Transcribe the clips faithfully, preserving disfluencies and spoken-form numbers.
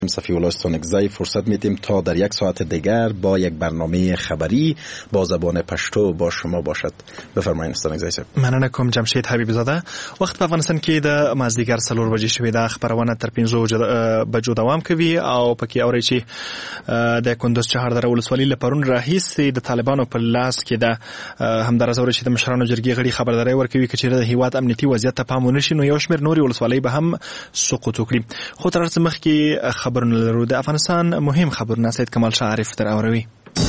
صفی الله استانکزی فرصت میدیم تا در یک ساعت دیگر با یک برنامه خبری با زبان پشتو با شما باشد. بفرمایید استانکزی صاحب. مننه کوم جمشید حبیب زاده. وخت په افغانستان کې د مازدیګر څلور بجې شوې ده. خبرونه تر پنځو بجو دوام کوي او پکې اوري چې د کندوز چهاردره ولسوالۍ له پرون راهیسې د طالبانو په لاس کې ده. همدارس اوري چې د مشرانو جرګې غړي خبرداري ورکوي چې د هیواد امنیتي وضعیت ته پام ونشي نو یو شمېر نورې ولسوالۍ به هم سقوط وکړي. خو تر څه مخکې خبرونه لرو د افغانستان مهم خبرونه سید کمال شاه عارف تر اوروي.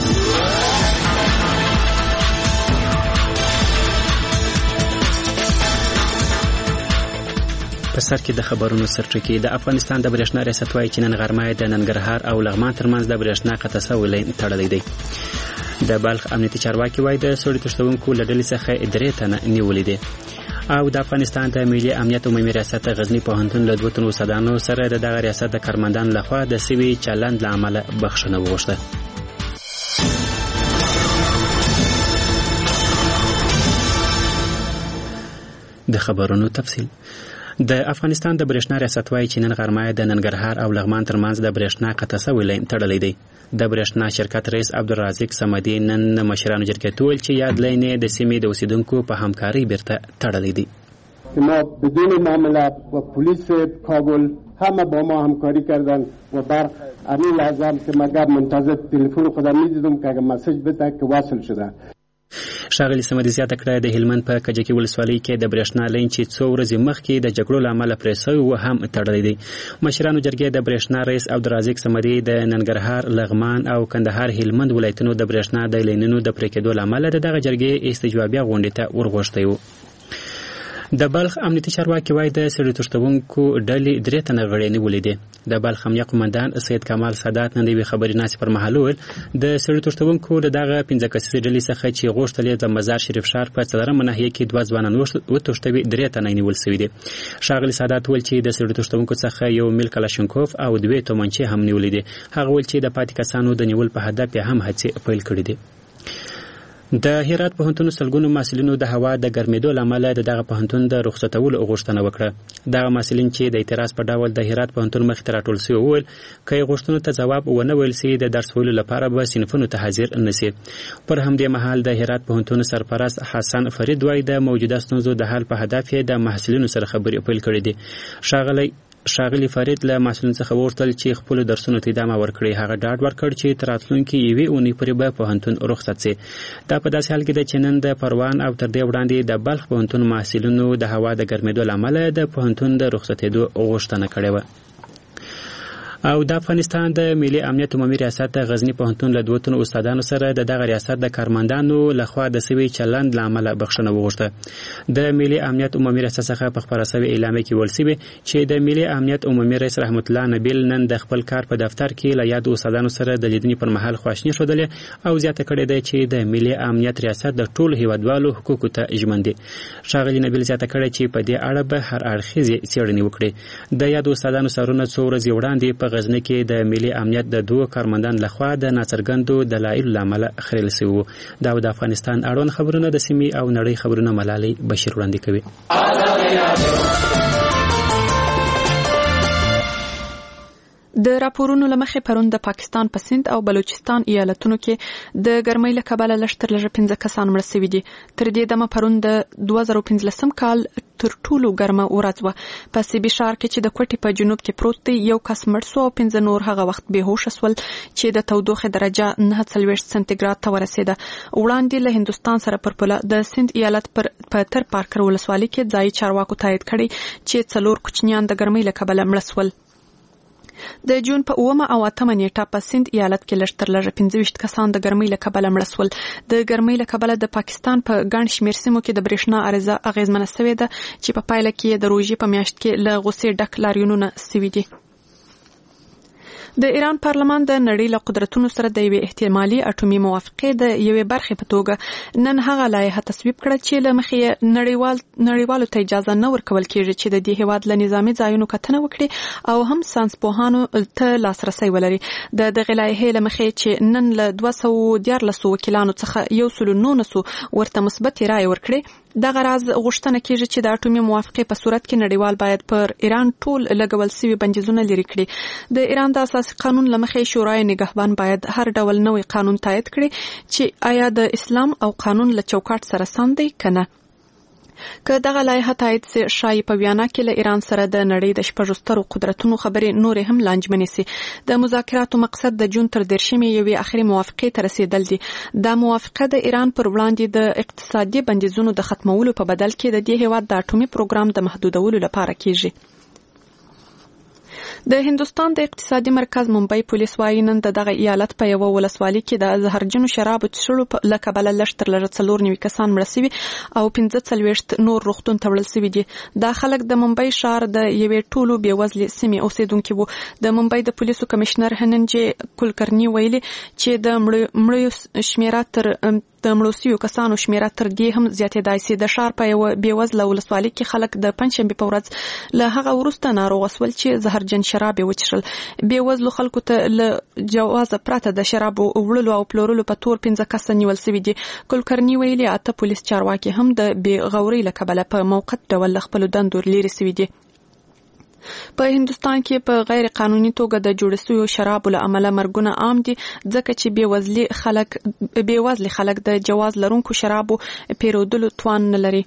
په سر کې د خبرونو سرټکی د افغانستان د برېښنا ریاست وايي چې نن غرمه د ننګرهار او لغمان ترمنځ د برېښنا قطع شوی لین تړلی دی. د بلخ امنیتي چارواکي وايي د سړي تښتونکو له ډلې څخه درې تنه نیولې دي. او د افغانستان د ملي امنیت عمومي ریاست غزنی پوهنتون له دوه تنو استادانو سره د دغه ریاست د کارمندانو لخوا د سوي چلند له امله بخښنه وغوښته. د خبرونو تفصیل. د افغانستان د برېښنا ریاست وايي چې نن غرمه د ننګرهار او لغمان ترمنځ د برېښنا قطع شوی لین تړلی دی. د برېښنا شرکت رئیس عبدالرازق صمدي نن مشرانو جرګې ته وویل چې یاد لین د سیمې د اوسیدونکو په همکارۍ بیرته تړلی دی. ما بدون معاملات و پلیس کابل همه با ما همکاری کردن و برق همین لحظه هم که مگر منتظر تلفن خودم میدیدم که اگر مسیج بده که واصل شده. ښاغلي صمدي زیاته کړه د هلمند په کجکي ولسوالۍ کې د برېښنا لین چې څو ورځې مخکې د جګړو له امله پرې سوی و هم تړلی دی. مشرانو جرګې د برېښنا رئیس عبدالرازق صمدي د ننګرهار، لغمان او کندهار هلمند ولایتونو د برېښنا د لینونو د پرې کېدو له امله د دغه جرګې استجوابیه غونډې ته ورغوښتی و. د بلخ امنیتي چارواکي وايي د سړي تښتونکو ډلې درې تنه غړي نیولې دي. د بلخ امنیه قومندان سید کمال سادات نن د یوې خبري ناسې پر مهال وویل د سړي تښتونکو د دغه پنځه کسیزې ډلې څخه چې غوښتل یې د مزار شریف ښار په څلورمه ناحیه کې دوه ځوانان وتښتوي درې تنه نیول سوي دي. ښاغلي سادات وویل چې د سړي تښتونکو څخه یو میل کلاشینکوف او دوې تومانچې هم نیولې دي. هغه وویل چې د پاتې کسانو د نیول په هدف یې هم هڅې پیل کړي دي. د هرات پوهنتون سلګونو محصلینو د هوا د ګرمېدو له امله د دغه پوهنتون د رخصتولو غوښتنه وکړه. دغه محصلین چې د اعتراض په ډول د هرات پوهنتون مخې ته راټول سوي وویل که یې غوښتنو ته ځواب ونه ویل سي د درس ویلو لپاره به صنفونو ته حاضر نه سي. پر همدې مهال د هرات پوهنتون سرپرست حسن فرید وایي د موجوده ستونزو د حل په هدف یې د محصلینو سره خبرې پیل کړې دي. ښاغلی ښاغلي فرید له محصلینو څخه وغوښتل چې خپلو درسونو ته ادامه ورکړي. هغه ډاډ ورکړ چې تر راتلونکي یوې اونۍ پورې به پوهنتون رخصت سي. دا په داسې حال کې ده چې نن د پروان او تر دې وړاندې د بلخ پوهنتون محصلینو د هوا د ګرمېدو له امله د پوهنتون د رخصتېدو غوښتنه کړې وه. او د افغانستان د ملي امنیت عمومي ریاست د غزنی پوهنتون له دوه تنو استادانو سره د دغه ریاست د کارمندانو لخوا د سوي چلند له امله بخښنه وغوښته. د ملي امنیت عمومي ریاست څخه په خپاره سوي اعلامیه کې ویل سوي چې د ملي امنیت عمومي رئیس رحمت الله نبیل نن د خپل کار په دفتر کې له یادو استادانو سره د لیدنې پر مهال خواشیني ښودلې او زیاته کړې ده چې د ملي امنیت ریاست د ټولو هیوادوالو حقوقو ته ژمن دي. ښاغلي نبیل زیاته کړې چې په دې اړه به هر اړخیزې څېړنې وکړي. د یادو استادانو سرونه څو ورځې وړاندې په غزنی کې د ملي امنیت د دوه کارمندان لخوا د ناڅرګندو دلایلو له امله خریل سوي وو. دا د افغانستان اړوند خبرونه د سیمې او نړۍ خبرونه ملالۍ بشیر وړاندې کوي. د راپورونو لمخې پرون د پاکستان په سند او بلوچستان ایالتونو کې د ګرمۍ له کبله لږ تر لږه پنځه کسان مړه سوي دي. تر دې دمه پرون د دوه زره پنځلسم کال تر ټولو ګرمه ورځ وه. په سیبي ښار کې چې د کوټې په جنوب کې پروت دی یو کس مړ سو او پنځه نور هغه وخت بېهوشه سول چې د تودوخې درجه نهه څلوېښت سانتیګراد ته ورسېده. وړاندې له هندوستان سره پر پوله د سند ایالت پر په تر پارکر ولسوالۍ کې ځایي چارواکو تایید کړی چې څلور کوچنیان د ګرمۍ له کبله مړه سول. د جون په اومه او اتمه نیټه په سند ایالت کې لږ تر لږه پنځه ویشت کسان د ګرمۍ له کبله مړه سول. د ګرمۍ له کبله د پاکستان په ګڼ شمېر سیمو کې د برېښنا عرضه اغېزمنه سوې ده چې په پایله کې د روژې په میاشت کې له غوسې ډک لاریونونه سوي دي. د ایران پارلمان د نړۍ له قدرتونو سره د یوې احتمالي اټومي موافقې د یوې برخې په توګه نن هغه لایحه تصویب کړه چې له مخې نړیوال نړیوالو ته اجازه نه ورکول کېږي چې د دې هیواد له نظامي ځایونو کتنه وکړي او هم ساینسپوهانو ته لاسرسی ولري. د دغې لایحې له مخې چې نن له دوه سوه دیارلسو وکیلانو څخه یو سل نولس ورته مثبتې رایې ورکړې دغه راز غوښتنه کیږي چې د اټومي موافقې په صورت کې نړیوال باید پر ایران ټول لګول شوي بندیزونه لرې کړي. د ایران د اساسي قانون له مخې شورای نگهبان باید هر ډول نوی قانون تایید کړي چې آیا د اسلام او قانون له چوکاټ سره سم دی کنه. که دغه لایحه تایید سي شایي په ویانا کې له ایران سره د نړۍ د شپږو سترو قدرتونو خبرې نورې هم لانجمنې سي. د مذاکراتو مقصد د جون تر دېرشمې یوې اخري موافقې ته رسیدل دي. دا موافقه د ایران پر وړاندې د اقتصادي بندیزونو د ختمولو په بدل کې د دې هیواد د اټومي پروګرام د محدودولو لپاره کیږي. د هندستان د اقتصادي مرکز ممبئی پولیس وايي نن دغه ایالت په یو ولسوالۍ کې د زهرجنو شرابو څښلو له کبله لږ تر لږه څلور نوي کسان مړه شوي او پنځه څلوېښت نور روغتون ته وړل شوي دي. دا خلک د ممبئی ښار د یوې ټولو بېوزلې سیمې اوسېدونکي وو. د ممبئی د پولیسو کمشنر هننجي کلکرني ویلي چې د مړیو شمیره تر د مړو شویو کسانو شمیره تر دې هم زیاتېدای سي. د ښار په یوه بېوزله ولسوالۍ کې خلک د پنجشنبې په ورځ له هغه وروسته ناروغه شول چې زهرجن شراب یې وڅښل. بېوزلو خلکو ته له جوازه پرته د شرابو وړلو او پلورلو په تور پنځه کسه نیول شوي دي. کلکرني ویلي اته پولیس چارواکي هم د بې غورۍ له کبله په موقت ډول له خپلو دندو لرې شوي دي. په هندستان کې په غیر قانوني توګه د جوړ شویو شرابو له امله مرګونه عام دي ځکه چې بېوزلي خلک بېوزلي خلک د جواز لرونکو شرابو پیرودلو توان نه لري.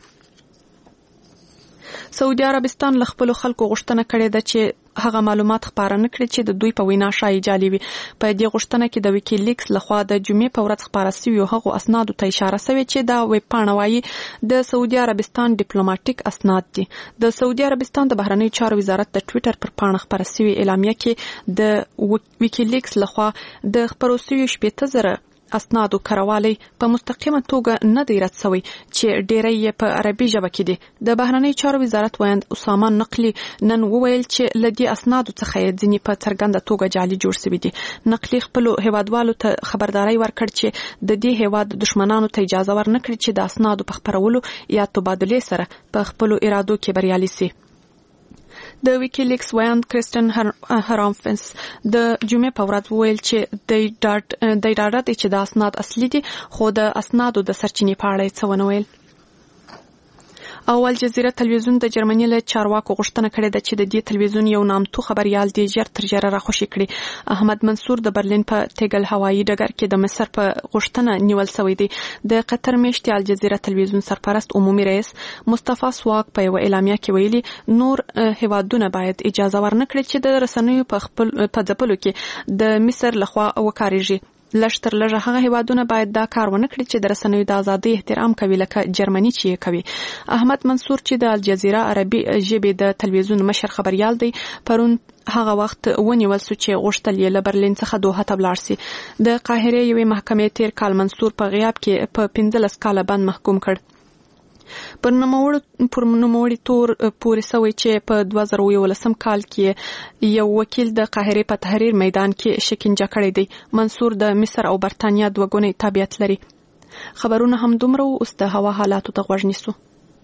سعودي عربستان له خپلو خلکو غوښتنه کړې ده چې هغه معلومات خپاره نه کړي چې د دوی په وینا شایي جعلي وي. په دې غوښتنه کې د ویکیلیکس لخوا د جمعې په ورځ خپاره شویو هغو اسنادو ته اشاره شوې چې دا ویبپاڼه وایي د سعودي عربستان ډیپلوماټیک اسناد دي. د سعودي عربستان د بهرنیو چارو وزارت د ټویټر پر پاڼه خپاره شوې اعلامیه کې د ویکیلیکس لخوا د خپرو شویو شپېته زره اسنادو کروالی په مستقیمه توګه نه دی رد شوی چې ډیری یې په عربي ژبه کې دي. د بهرنیو چارو وزارت ویاند اسامه نقلی نن وویل چې له دې اسنادو څخه یې ځینې په څرګنده توګه جعلي جوړ شوي دي. نقلی خپلو هیوادوالو ته خبرداری ورکړ چې د دې هیواد دښمنانو ته اجازه ورنکړي چې د اسنادو په خپرولو یا تبادلې سره په خپلو ارادو کې بریالي سي. د ویکیلیکس ویاند کریستن هرامفنس د جمعې په ورځ وویل چې د ډاډه دي چې د اسناد اصلي دي خو د اسنادو د سرچینې په اړه یې څه ونه ویل. او الجزیره تلویزیون د جرمني له چارواکو غوښتنه کړې ده چې د دې تلویزیون یو نامتو خبريال دی ژر تر ژره راخوشي کړي. احمد منصور د برلین په تیګل هوایي ډګر کې د مصر په غوښتنه نیول شوی دی. د قطر میشتي الجزیره تلویزیون سرپرست عمومي رئیس مصطفی سواق په یو اعلامیه کې ویلي نور هیوادونه باید اجازه ورنکړي چې د رسنیو په خپل په ځپلو کې د مصر لخوا وکاريږي. لږ تر لږه هغه هیوادونه باید دا کار ونه کړي چې د رسنیو د ازادۍ احترام کوي لکه جرمني چې کوي. احمد منصور چې د الجزیره عربي ژبې د تلویزیون مشر خبريال دی پرون هغه وخت ونیول شو چې غوښتل یې له برلین څخه دوحه ته ولاړ شي. د قاهرې یوې محکمې تیر کال منصور په غیاب کې په پنځلس کاله بند محکوم کړ. پر نوموړي پر نوموړي تور پورې سوی چې په دوه زره یولسم کال کې یو وکیل د قاهرې په تحریر میدان کې شکنجه کړی دی. منصور د مصر او برتانیا دوه ګونی تابعیت لري. خبرونه هم دومره اوس د هوا حالاتو ته غوږ نیسو.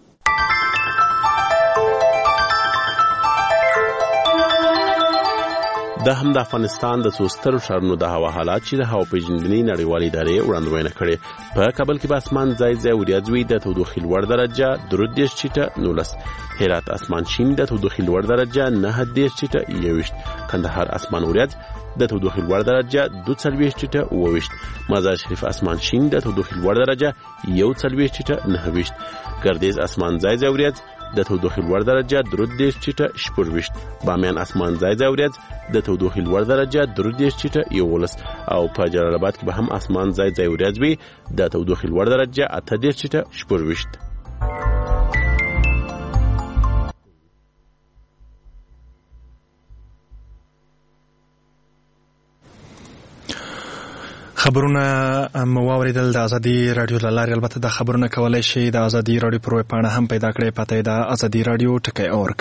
دا هم د افغانستان د څو سترو ښارونو د هوا حالات چې د هوا پیژندنې نړیوالې ادارې وړاندوینه کړې. په کابل کې به اسمان ځای ځای وریځ وي، د تودوخې لوړ درجه درې دېرش چیټه نولس، هرات اسمان شین د تودوخې لوړ درجه نهه دېرش چیټه یوویشت، کندهار اسمان وریځ د تودوخې لوړ درجه دوه څلوېښت چیټه اووه، مزار شریف اسمان شین د تودوخې لوړ درجه یو څلوېښت چیټه نهه ویشت، ګردیز اسمان ځای ځای وریځ د تودوخې لوړ درجه درې دېرش چیټه شپږ، بامیان اسمان ځای ځای وریځ د تودوخې لوړ درجه درې دېرش چیټه یوولس، او په جلال آباد کې به هم اسمان ځای ځای وریځ وي د تودوخې لوړ درجه اته دېرش چیټه شپږ. خبرونه مو واوریدل د ازادي رادیو لاره. البته د خبرونه کولای شي د ازادي رادیو پر ویب پاڼه هم پیدا کړئ. پته د ازادي رادیو ټکی اورګ.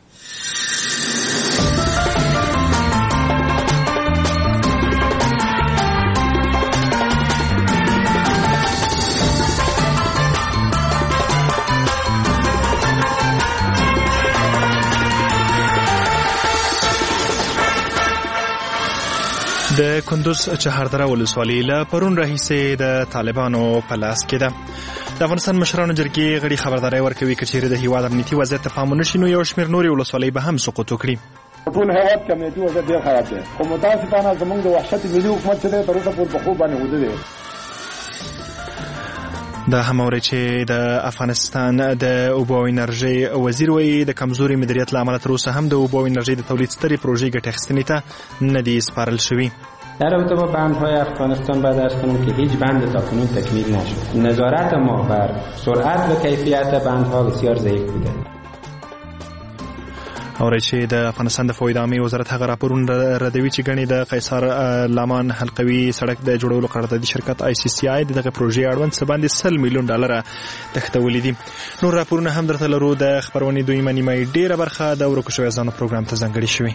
د کندوز چهاردره ولسوالۍ له پرون راهیسې د طالبانو په لاس کې ده. د افغانستان مشرانو جرګې غړي خبرداري ورکوي چې چیرې د هیواد امنیتي وضعیت ته پام ونشي نو یو شمېر نورې ولسوالۍ به هم سقوط وکړي. ټول هیواد کې امنیتي وضعیت ډېر خراب دی، خو متاسفانه زموږ د وحشت ملي حکومت چې دی تر اوسه پورې په خوب باندې وده دی. د هماوري چې د افغانستان د اوبو او انرژي وزیر وایي د کمزوري مدیریت له امله تر اوسه هم د اوبو او انرژي د تولید سترې پروژې ګټې اخیستنې ته نه دي سپارل شوي. در رابطه با بندهای افغانستان باید ارز کنم که هیچ بند تا کنون تکمیل نشد. نظارت ما بر سرعت و کیفیت بندها بسیار ضعیف بوده. اوري چې د افغانستان د فواید عامه وزارت هغه راپورونه ردوي چې غني د قیصر لامان حلقوي سړک د جوړولو قراردادي شرکت آی سی سی آی دغه پروژې اړوند څه باندې سل میلیون ډالر تختولې دي. نور راپورونه هم درته لرو. د خبرونې دوی منیمه ډیره برخه د ورکو شوی ځانو پروګرام ته ځانګړي شوی.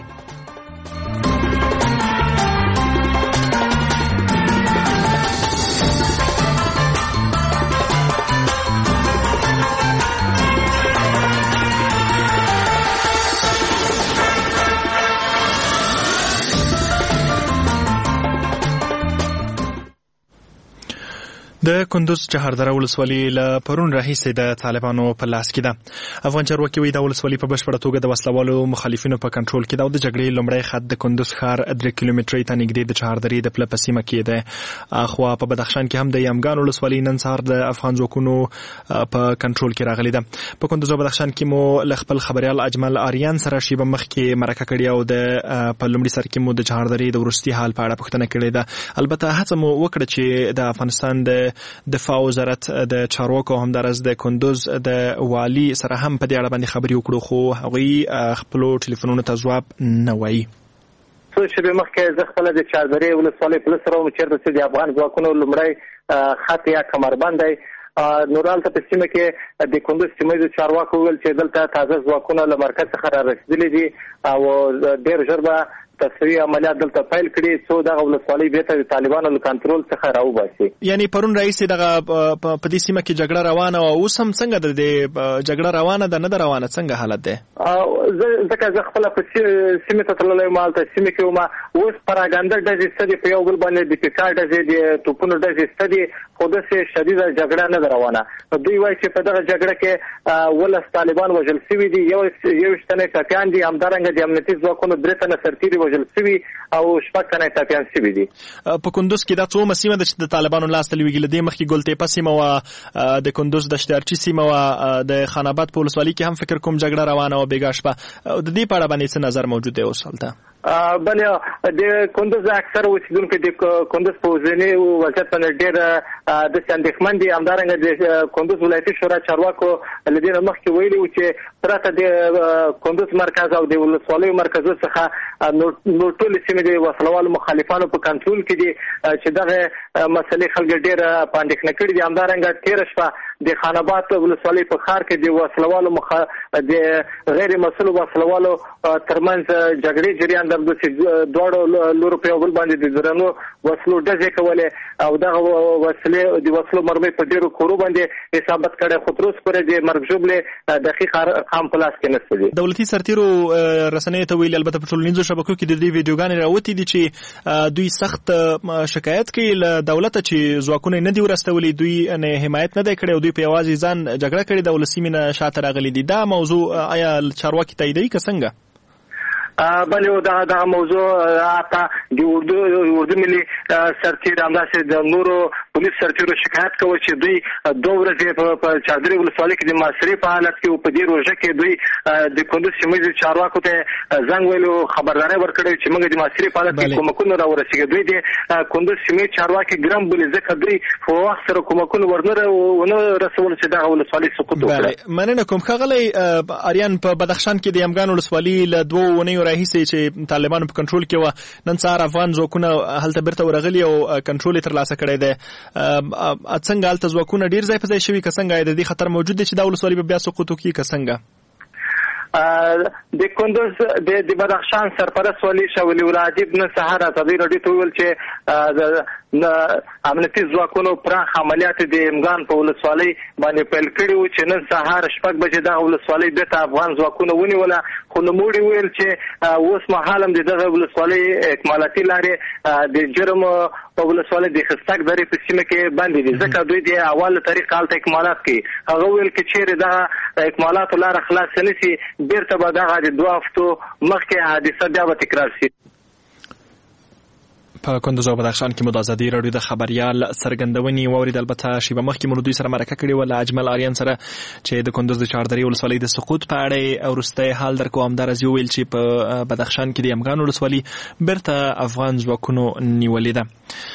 د کندوز چهاردره ولسوالي له پرون راهیسې د طالبانو په لاس کې ده. افغان چارواکي وایي دا ولسوالي په بشپړه توګه د وسلوالو مخالفینو په کنټرول کې ده او د جګړې لومړی خط د کندوز ښار درې کیلومترۍ ته نږدې د چهاردرې د پله په سیمه کې ده. اخوا په بدخشان کې هم د یمګان ولسوالي نن سهار د افغان ځواکونو په کنټرول کې راغلې ده. په کندوز او بدخشان کې مو له خپل خبريال اجمل آریان سره شیبه مخکې مرکه کړې او د په لومړي سر کې مو د چهاردرې د وروستي حال په اړه پوښتنه کړې ده. البته هڅه مو وکړه چې د افغانستان د دفاع وزارت د چارواکو هم درز د کندوز د والی سره هم په دې اړه باندې خبرې وکړو خو هغوی خپل ټلیفونونو ته ځواب نه وایي. څو شپې مخکې زه خپله د چهاردرې ولسوالۍ په سره وم چېرته چې د افغان ځواکونو لومړی خط یا کمربند دی. نورالته په سیمه کې د کندوز سیمه د چارواکو ویل چې دلته تازه ځواکونه له مرکز څخه را رسېدلي دي او ډېر ژر به تصفیې عملیات دلته پیل کړي څو دغه ولسوالۍ بیرته د طالبانو له کنټرول څخه راوباسي. یعنی پرون راهیسې دغه په دې سیمه کې جګړه روانه او اوس هم څنګه د دې جګړه روانه ده نه ده روانه څنګه حالت دی؟ ځکه زه خپله په سیمې ته تللی یم هلته سیمې کې وم اوس پراګنده ډزې شته دي په یو بل باندې د پیکا ډزې د توپونو ډزې شته دي خو داسې شدیده جګړه نه ده روانه. دوی وایي چې په دغه جګړه کې ولس طالبان وژل شوي دي یوویشت تنه ټپیان دي همدارنګه د امنیتي ځواکونو درې تنه سرتیري وژل شوي او شپږ تنه ټپیان شوي دي. په کندوز کې دا څومره سیمه ده چې د طالبانو لاس ته لویږي؟ له دې مخکې ګلتیپه سیمه وه، د کندوز د شتارچي سیمه وه، د خان آباد په ولسوالۍ کې هم فکر کوم جګړه روانه وه بیګا شپه. د دې په اړه باندې څه نظر موجود دی اوس هلته؟ بلې د کندوز اکثر اوسېدونکي د کندوز په اوسني وضعیت باندې ډېر داسې اندېښمن دي. همدارنګه د کندوز ولایتي شورا چارواکو له دې نه مخکې ویلي وو چې پرته د کندوز مرکز او د ولسوالیو مرکزو څخه نور ټولې سیمې د وسلوالو مخالفانو په کنټرول کې دي چې دغه مسلې خلک ډېر په اندېښنه کړي دي. همدارنګه تېره شپه د خان آباد ولسوالۍ په ښار کې د وسلوالو مخ د غیر مسؤلو وسلوالو ترمنځ جګړې جریان درلود چې دواړو لورو په یو بل باندې د درنو وسلو ډزې کولې او دغه وسلې د وسلو مرمۍ په ډېرو کورو باندې اصابت کړی خو تر اوسه پورې د مرګ ژوبلې دقیق ارقام په لاس کې نشته دي. دولتي سرتیرو رسنیو ته ویلي البته په ټولنیزو شبکو کې د دې ویډیوګانې راوتې دي چې دوی سخت شکایت کوي له دولته چې ځواکونه نه دي ورستولي، دوی نه حمایت نه دی کړی او دوی په یوازې ځان جګړه کړې ده او له سیمې نه شاته راغلي دي. دا موضوع آیا چارواکي تاییدوي که څنګه؟ بلې دغه دغه موضوع حتی د اردو اردو ملي سرتیر همداسې د نورو پولیس سرتیرو شکایت کوي چې دوی دوه ورځې په چادرې ولسوالۍ کې د محاصرې په حالت کې په دې روژه کې دوی د کندوز سیمه چارواکو ته زنګ ویلو خبرداری ورکړی چې موږ د محاصرې په حالت کې کومکونه راورسېږي. دوی د کندوز سیمې چارواکي ګرم بولي ځکه دوی په وخت سره کومکونه ورنه رسول چې دغه ولسوالۍ سقوط وکړه. مننه کوم. ښاغلی آریان، په بدخشان کې د یمګان ولسوالۍ له دوو اونیو راهیسې چې طالبانو په کنټرول کې وه نن سهار افغان ځواکونه هلته بیرته ورغلي او کنټرول یې ترلاسه کړی دی. څنګه هلته ځواکونه ډېر ځای په ځای شوي که څنګه د دې خطر موجود دی چې دا ولسوالي به بیا سقوط وکړي که څنګه؟ د کندوز د بدخشان سرپرست ولی شاه ولی العجیب نن سهار ازادي راډیو ته ویل چې امنیتي ځواکونو پراخ عملیات د یمګان په ولسوالۍ باندې پیل کړي وو چې نن سهار شپږ بجې دغه ولسوالۍ بیرته افغان ځواکونه ونیوله خو نوموړي ویل چې اوس مهال هم دغه ولسوالۍ اکمالاتي لارې د جرم او ولسوالۍ د خستک درې په سیمه کې بندې دي، ځکه دوی د اول طریق حالت اکمالات کوي. هغه ویل چې چیرې دغه اکمالات لاره خلاص نشي بیرته به دغه د دوه هفتو مخکې حادثه بیا به تکرار شي. په کندوز او بدخشان کې مو د ازادي راډیو د خبريال څرګندونې واورید. البته شیبه مخکې مو دوی سره مرکه کړې و له اجمل آریان سره چې د کندوز د چهاردرې ولسوالۍ د سقوط په اړه وروستی حال درکو. همدارز یو ویل چې په بدخشان کې د یمګان ولسوالۍ بیرته افغان ځواکونو نیولې ده.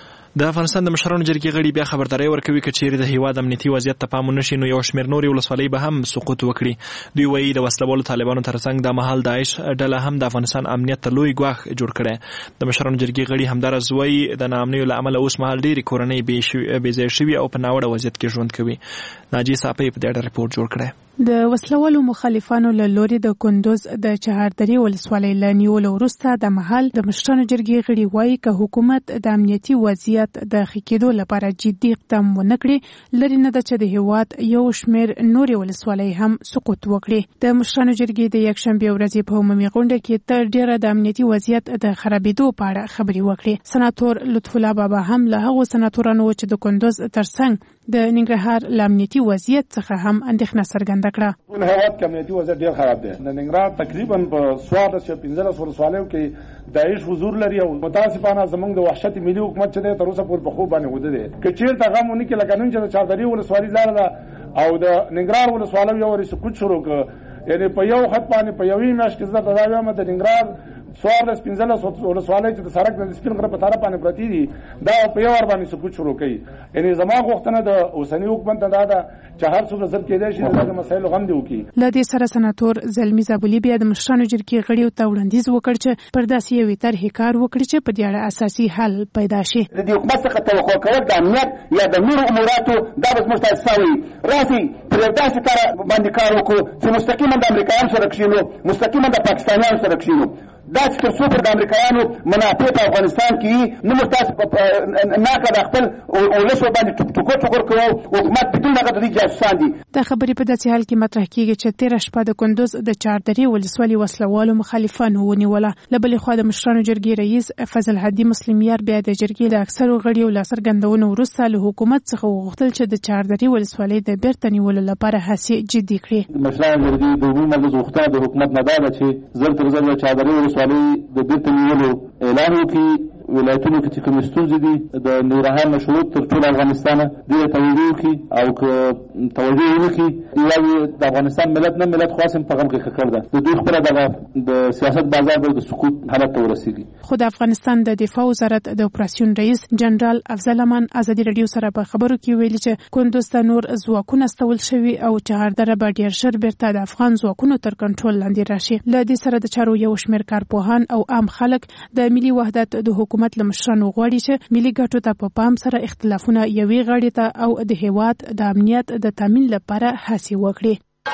د افغانستان د مشرانو جرګې غړي بیا خبرداري ورکوي چې چیرې د هیواد امنیتي وضعیت ته پام ونشي نو یو شمېر نورې ولسوالۍ به هم سقوط وکړي. دوی وایي د وسلوالو طالبانو ترڅنګ د مهال داعش ډله هم د افغانستان امنیت ته لوی ګواښ جوړ کړی. د مشرانو جرګې غړي همدارز وایي د ناامنیو له امله اوس مهال ډېرې کورنۍ بې ځایه شوي او په ناوړه وضعیت کې ژوند کوي. ناجي صافی په دې اړه رپورټ جوړ کړی. د وسلوالو مخالفانو له لوري د کندوز د چهاردرې ولسوالۍ له نیولو وروسته د مهال د مشرانو جرګې غړي وایي که حکومت د امنیتي وضعیت د ښه کېدو لپاره جدي اقدام ونه کړي لري نه ده چې د هیواد یو شمېر نورې ولسوالۍ هم سقوط وکړي. د مشرانو جرګې د یکشنبې ورځې په عمومي غونډه کې تر ډیره د امنیتي وضعیت د خرابېدو په اړه خبرې وکړې. سناتور لطف الله بابا هم له هغو سناتورانو چې د کندوز ترڅنګ د ننګرهار له امنیتي وضعیت څخه هم اندېښنه څرګنده کړه. ټول هیواد کې امنیتي وضعیت ډېر خراب دی. د ننګرهار تقریبا په څوارلس یا پنځلس ولسوالیو کې داعش حضور لري او متاسفانه زموږ د وحشت ملي حکومت چې دی تر اوسه پورې په خوب باندې وده دی. که چېرته غم ونه کړي لکه نن چې د چهاردرې ولسوالۍ لاره ده او د ننګرهار ولسوالیو یو وارې سقوط شروع کړه، یعنې په یو خط باندې په یوې میاشت کې زه درته دا وایم د ننګرهار څوارلس پنځلس ولسوالۍ چې د سړک د سپین غره په طرف باندې پرتې دي دا په یو ور باندې سقوط شروع کوي. یعنې زما غوښتنه د اوسني حکومت نه دا ده چې هر څومره ژر کېدای شي د مسایلو غم دې وکړي. له دې سره سناتور زلمي زابلي بیا د مشرانو جرګې غړیو ته وړاندیز وکړ چې پر داسې یوې طرحې کار وکړي چې په دې اړه اساسي حل پیدا شي. د دې حکومت څخه توقع کول د امنیت یا د نورو اموراتو دا به زموږ ته سوي راسي پر داسې کار باندې کار وکړو چې مستقیما د امریکایانو سره کښینو، مستقیما د پاکستانیانو سره کښینو. دا چې تر څو پر د امریکایانو منافع په افغانستان کې نه موږ تاسو ناکه د خپل ولس باندې ټوکو ټوکر کوو حکومت بدون هغه د دې جاسوسان دي. دا خبرې په داسې حال کې مطرح کېږي چې تېره شپه د کندوز د چهاردرې ولسوالۍ وسلوالو مخالفانو ونیوله. له بلې خوا د مشرانو جرګې رئیس فضل هادي مسلمیار بیا د جرګې د اکثرو غړیو له څرګندونو وروسته له حکومت څخه وغوښتل چې د چهاردرې ولسوالۍ د بیرته نیولو لپاره هڅې جدي کړي. مشرانو جرګې د عمومي مجلس غوښتنه د حکومت نه دا ده چې زر تر زر د چهاردرې ولسوالۍ د بیرته نیولو اعلان وکړي. ولایتونو کې چې کومې ستونزې دي د ننګرهار نه شروع تر ټول افغانستانه دې توجه وکړي او که توجه ونه کړي یوازې د افغانستان ملت نه ملت خاص هم په غم کې ککړ ده. د دوی خپله دغه د سیاست بازار به د سقوط حالت ته ورسېږي. خو د افغانستان د دفاع وزارت د اپراسیون رئیس جنرال افضل امان ازادي راډیو سره په خبرو کې ویلي چې کندوز ته نور ځواکونه استول شوي او چهاردره به ډېر ژر بیرته د افغان ځواکونو تر کنټرول لاندې راشي. له دې سره د چارو یو شمېر کارپوهان او عام خلک د ملي وحدت د حکومت له مشرانو غواړي چې ملي ګټو ته په پام سره اختلافونه یوې غاړې ته او د هیواد د امنیت د تامین لپاره هڅې وکړي.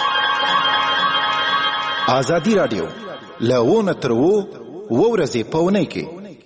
ازادي راډیو له تر و ورځې په اونۍ کې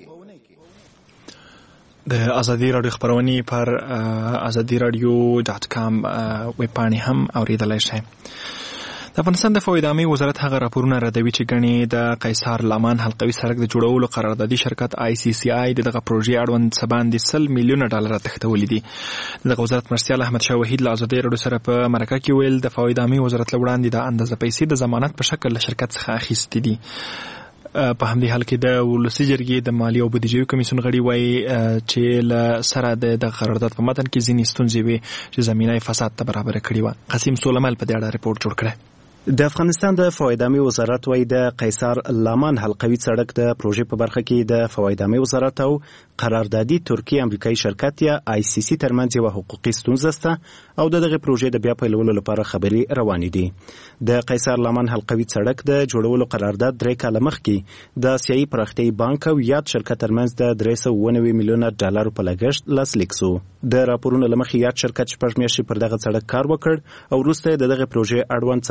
د ازادي راډیو خبرونه پر ازادي راډیو ډاټ کام ویب پاڼې هم اوریدلای شئ. د افغانستان د فوایدو عامې وزارت هغه راپورونه ردوي چې ګڼي د قیصار لامان حلقوي سړک د جوړولو قراردادي شرکت آی سی سی آی دغه پروژې اړوند څه باندې سل میلیونه ډالر تښتولي دي. دغه وزارت مرستیال احمد شاه وحید له ازادي راډیو سره په مرکه کې ویل د فوایدو عامې وزارت له وړاندې د اندازه پیسې د ضمانت په شکل له شرکت څخه اخیستې دي. په همدې حال کې د ولسي جرګې د مالی او بودیجې کمیسیون غړي وایي چې له سره د قرارداد په متن کې ځینې ستونزې وي چې زمینه فساد ته برابر کړې وه. قاسم سولمل په دې اړه رپورټ جوړ کړی. د افغانستان د فوایدو عامې وزارت وايي د قیصار لامان حلقوي سړک د پروژې په برخه کې د فوایدو عامې وزارت او قراردادي ترکی امریکایي شرکت یا آی سی سی ترمنځ یو حقوقي ستونزه شته او د دغه پروژې د بیا پیلولو لپاره خبرې روانې دي. د قیصار لامان حلقوي سړک د جوړولو قرارداد درې کاله مخکې د آسیایي پراختیایي بانک او یاد شرکت ترمنځ د درې سوه اووه نوي میلیونه ډالرو په لګښت لاسلیک شو. د راپورونو له مخې یاد شرکت شپږ میاشتې پر دغه سړک کار وکړ او وروسته د دغه پروژې اړوند څه باندې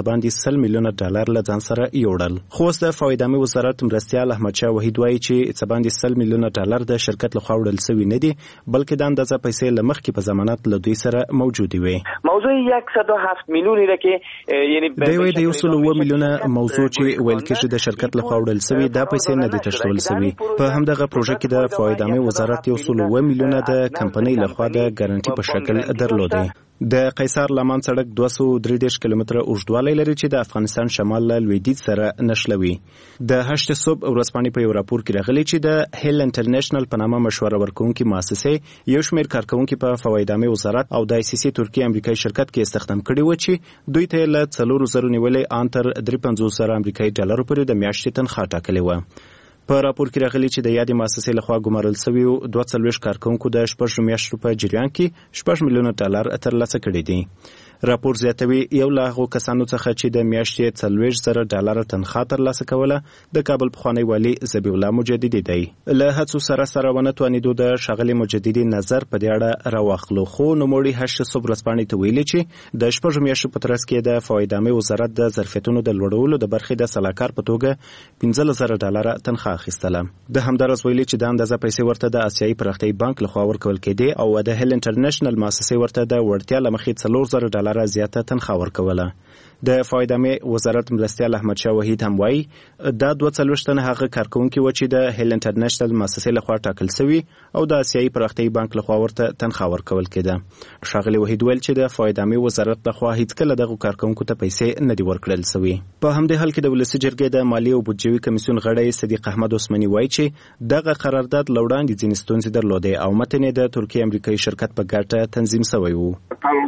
سل میلیونه ډالر له ځان سره یوړل. خو اوس د فوایدامي وزارت مرستیال احمد شاه وحید وایي چې څه باندې سل میلیونه ډالر د شرکت لخوا وړل شوي نه دي، بلکې د اندازه پیسې له مخکې په ضمانت له دوی سره موجودې وي. موضوع صد و هفت میلیونی ده که یعنی دوی وایي د یو سل اووه میلیونه موضوع چې ویل کېږي د شرکت لخوا وړل شوي دا پیسې نه دي تښتول شوي. په همدغه پروژه کې د فوایدامي وزارت یو سل اووه میلیونه د کمپنۍ لخوا د ګارانټي په شکل درلودی. د قیصر لمان سړک دوه سوه درې دېرش کیلومتره اوږدوالی لري چې د افغانستان شمال له لویدیځ سره نښلوي. د هشت صبح ورځپاڼې په یو راپور کې راغلی چې د هیل انټرنیشنل په نامه مشوره ورکوونکې مؤسسې یو شمېر کارکوونکي په فوایدامي وزارت او د آی سی سی ترکیې امریکایي شرکت کې استخدام کړي وو چې دوی ته له څلورو زرو نیولې ان تر درې پنځوس زره امریکایي ډالرو پورې د میاشتې تنخوا ټاکلې وه. په راپور کې راغلي چې د یادې مؤسسې لخوا ګمارل شویو دوه څلوېښت کارکوونکو د شپږ میاشتو په جریان کې شپږ میلیونه ډالر ترلاسه کړي دي. راپور زیاتوي یو له هغو کسانو څخه چې د میاشتې څلوېښت زره ډالره تنخوا ترلاسه کوله د کابل پخوانی والي ذبیح الله مجددي دی. له هڅو سره سره ونه توانېدو د ښاغلي مجددي نظر په دې اړه راواخلو، خو نوموړي هشت صبح ورځپاڼې ته ویلي چې د شپږو میاشتو په ترڅ کې د فوایدامي وزارت د ظرفیتونو د لوړولو د برخې د سلاکار په توګه پنځلس زره ډالره تنخوا اخیستله. د همدارس ویلي چې د اندازه پیسې ورته د اسیایي پراختیایي بانک لخوا ورکول کېدې او د هیل انټرنیشنل مؤسسې ورته د وړتیا له مخې څلور زره ډالره زیاته تنخوا ورکوله. د فوایدامي وزارت مرستیال احمد شاه وحید هم وایي دا دوه څلوېښت تنه هغه کارکوونکي وو چې د هیل انټرنیشنل مؤسسې لخوا ټاکل شوي او د اسیایي پراختیایي بانک لخوا ورته تنخوا ورکول کېده. ښاغلي وحید ویل چې د فوایدامي وزارت لخوا هیڅکله دغو کارکوونکو ته پیسې نه دي ورکړل شوي. په همدې حال کې د ولسي جرګې د مالي او بودجوي کمیسیون غړی صدیق احمد عثماني وایي چې دغه قرارداد له وړاندې ځینې ستونزې درلودې او متن یې د ترکیې امریکایي شرکت په ګټه تنظیم شوی و.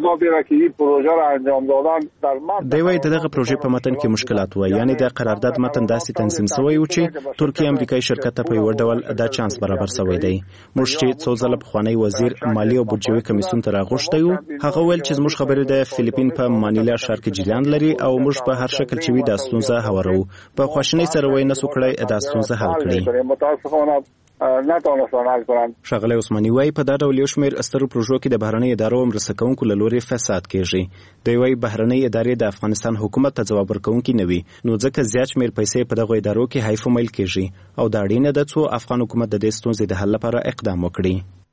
دوی وایي د دغه پروژې په متن کې مشکلات وو، یعنی د قرارداد متن داسې تنظیم شوی و چې ترکیې امریکایي شرکت ته په یو ډول دا چانس برابر شوی دی. موږ چې څو ځله پخوانی وزیر مالي او بودجوي کمیسیون ته راغوښتی وو هغه ویل چې زموږ خبرې د فلیپین په مانیلا ښار کې جریان لري او موږ په هر شکل چې وي دا ستونزه هوارو. په خواشینۍ سره وایي نسو کړی دا ستونزه حل کړي. نتوانستن حل کنند. ښاغلی عثماني وایي په دا ډول یو شمېر سترو پروژو کې د بهرنۍ ادارو او مرسته کوونکو له لورې فساد کېږي. دوی وایي بهرنۍ ادارې د افغانستان حکومت ته ځواب ورکوونکي نه وي، نو ځکه زیات شمېر پیسې په دغو ادارو کې حیف میل کېږي او دا اړینه ده څو افغان حکومت د دې ستونزې د حل لپاره اقدام وکړي.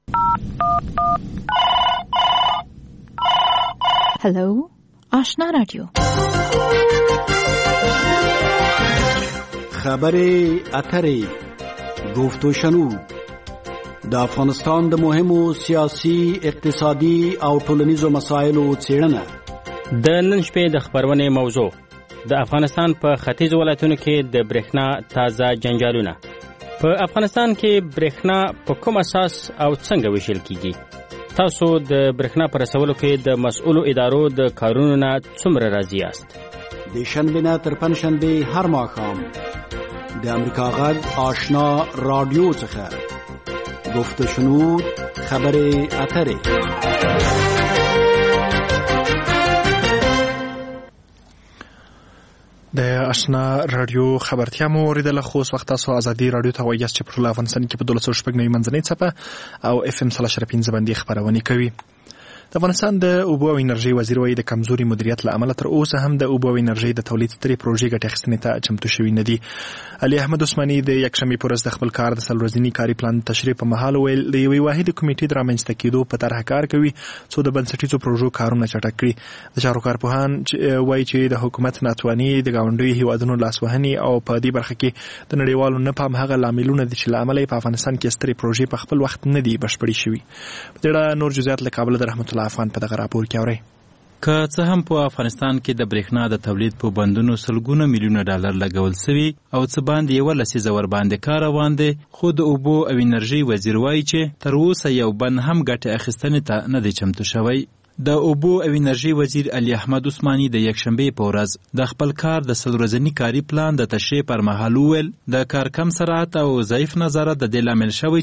هلو آشنا رادیو خبرې اترې گفت و شنود د افغانستان د مهمو سیاسي اقتصادي او ټولنیزو مسایلو څېړنه. د نن شپې د خبرونې موضوع د افغانستان په ختیځو ولایتونو کې د برېښنا تازه جنجالونه. په افغانستان کې برېښنا په کوم اساس او څنګه ویشل کیږي؟ تاسو د برېښنا په رسولو کې د مسؤلو ادارو د کارونو نه څومره راضي یاست؟ د شنبې نه تر پنجشنبې هر ماښام د امریکا غږ آشنا رادیو څخه گفت و شنود خبرې اترې. د آشنا رادیو خبرتیا مو اوریدله، خو اوس وخت تاسو ازادي رادیو ته وایاست چې پر افغانستان کې په دولس سوه شپږ نوي منځنۍ څپه او اف ام سل اشاره پنځه باندې خبرونه کوي. د افغانستان د اوبو او انرژي وزیر وایي د کمزوري مدیریت له امله تر اوسه هم د اوبو او انرژي د تولید سترې پروژې ګټې اخیستنې ته چمتو شوي نه دي. علي احمد عثماني د یکشنبې په ورځ د خپل کار د څلورورځني کاري پلان تشریح په مهال ویل د یوې واحدې کمیټې د رامنځته کېدو په طرحه کار کوي څو د بنسټیزو پروژو کارونه چټک کړي. د چارو کارپوهان وایي چې د حکومت ناتواني د ګاونډیو هیوادونو لاسوهنې او په دې برخه کې د نړیوالو نه پام هغه لاملونه دي چې له امله په افغانستان کې سترې پروژې په خپل وخت نه دي بشپړې شوي. په دې اړه نور جزئیات له کابل د رحمت الله افغان په دغه راپور کې اورئ. که څه هم په افغانستان کې د برېښنا د تولید په بندونو سلګونه میلیونه ډالر لګول شوي او څه باندې یوه لسیزه ورباندې کار روان دی، خو د اوبو او انرژي وزیر وایي چې تر اوسه یو بند هم ګټې اخیستنې ته نه دی چمتو شوی. د اوبو او انرژي وزیر علي احمد عثماني د یکشنبې په ورځ د خپل کار د څلورورځني کاري پلان د تشریح پر مهال وویل د کار کم سرعت او ضعیف نظارت د دې لامل شوی چې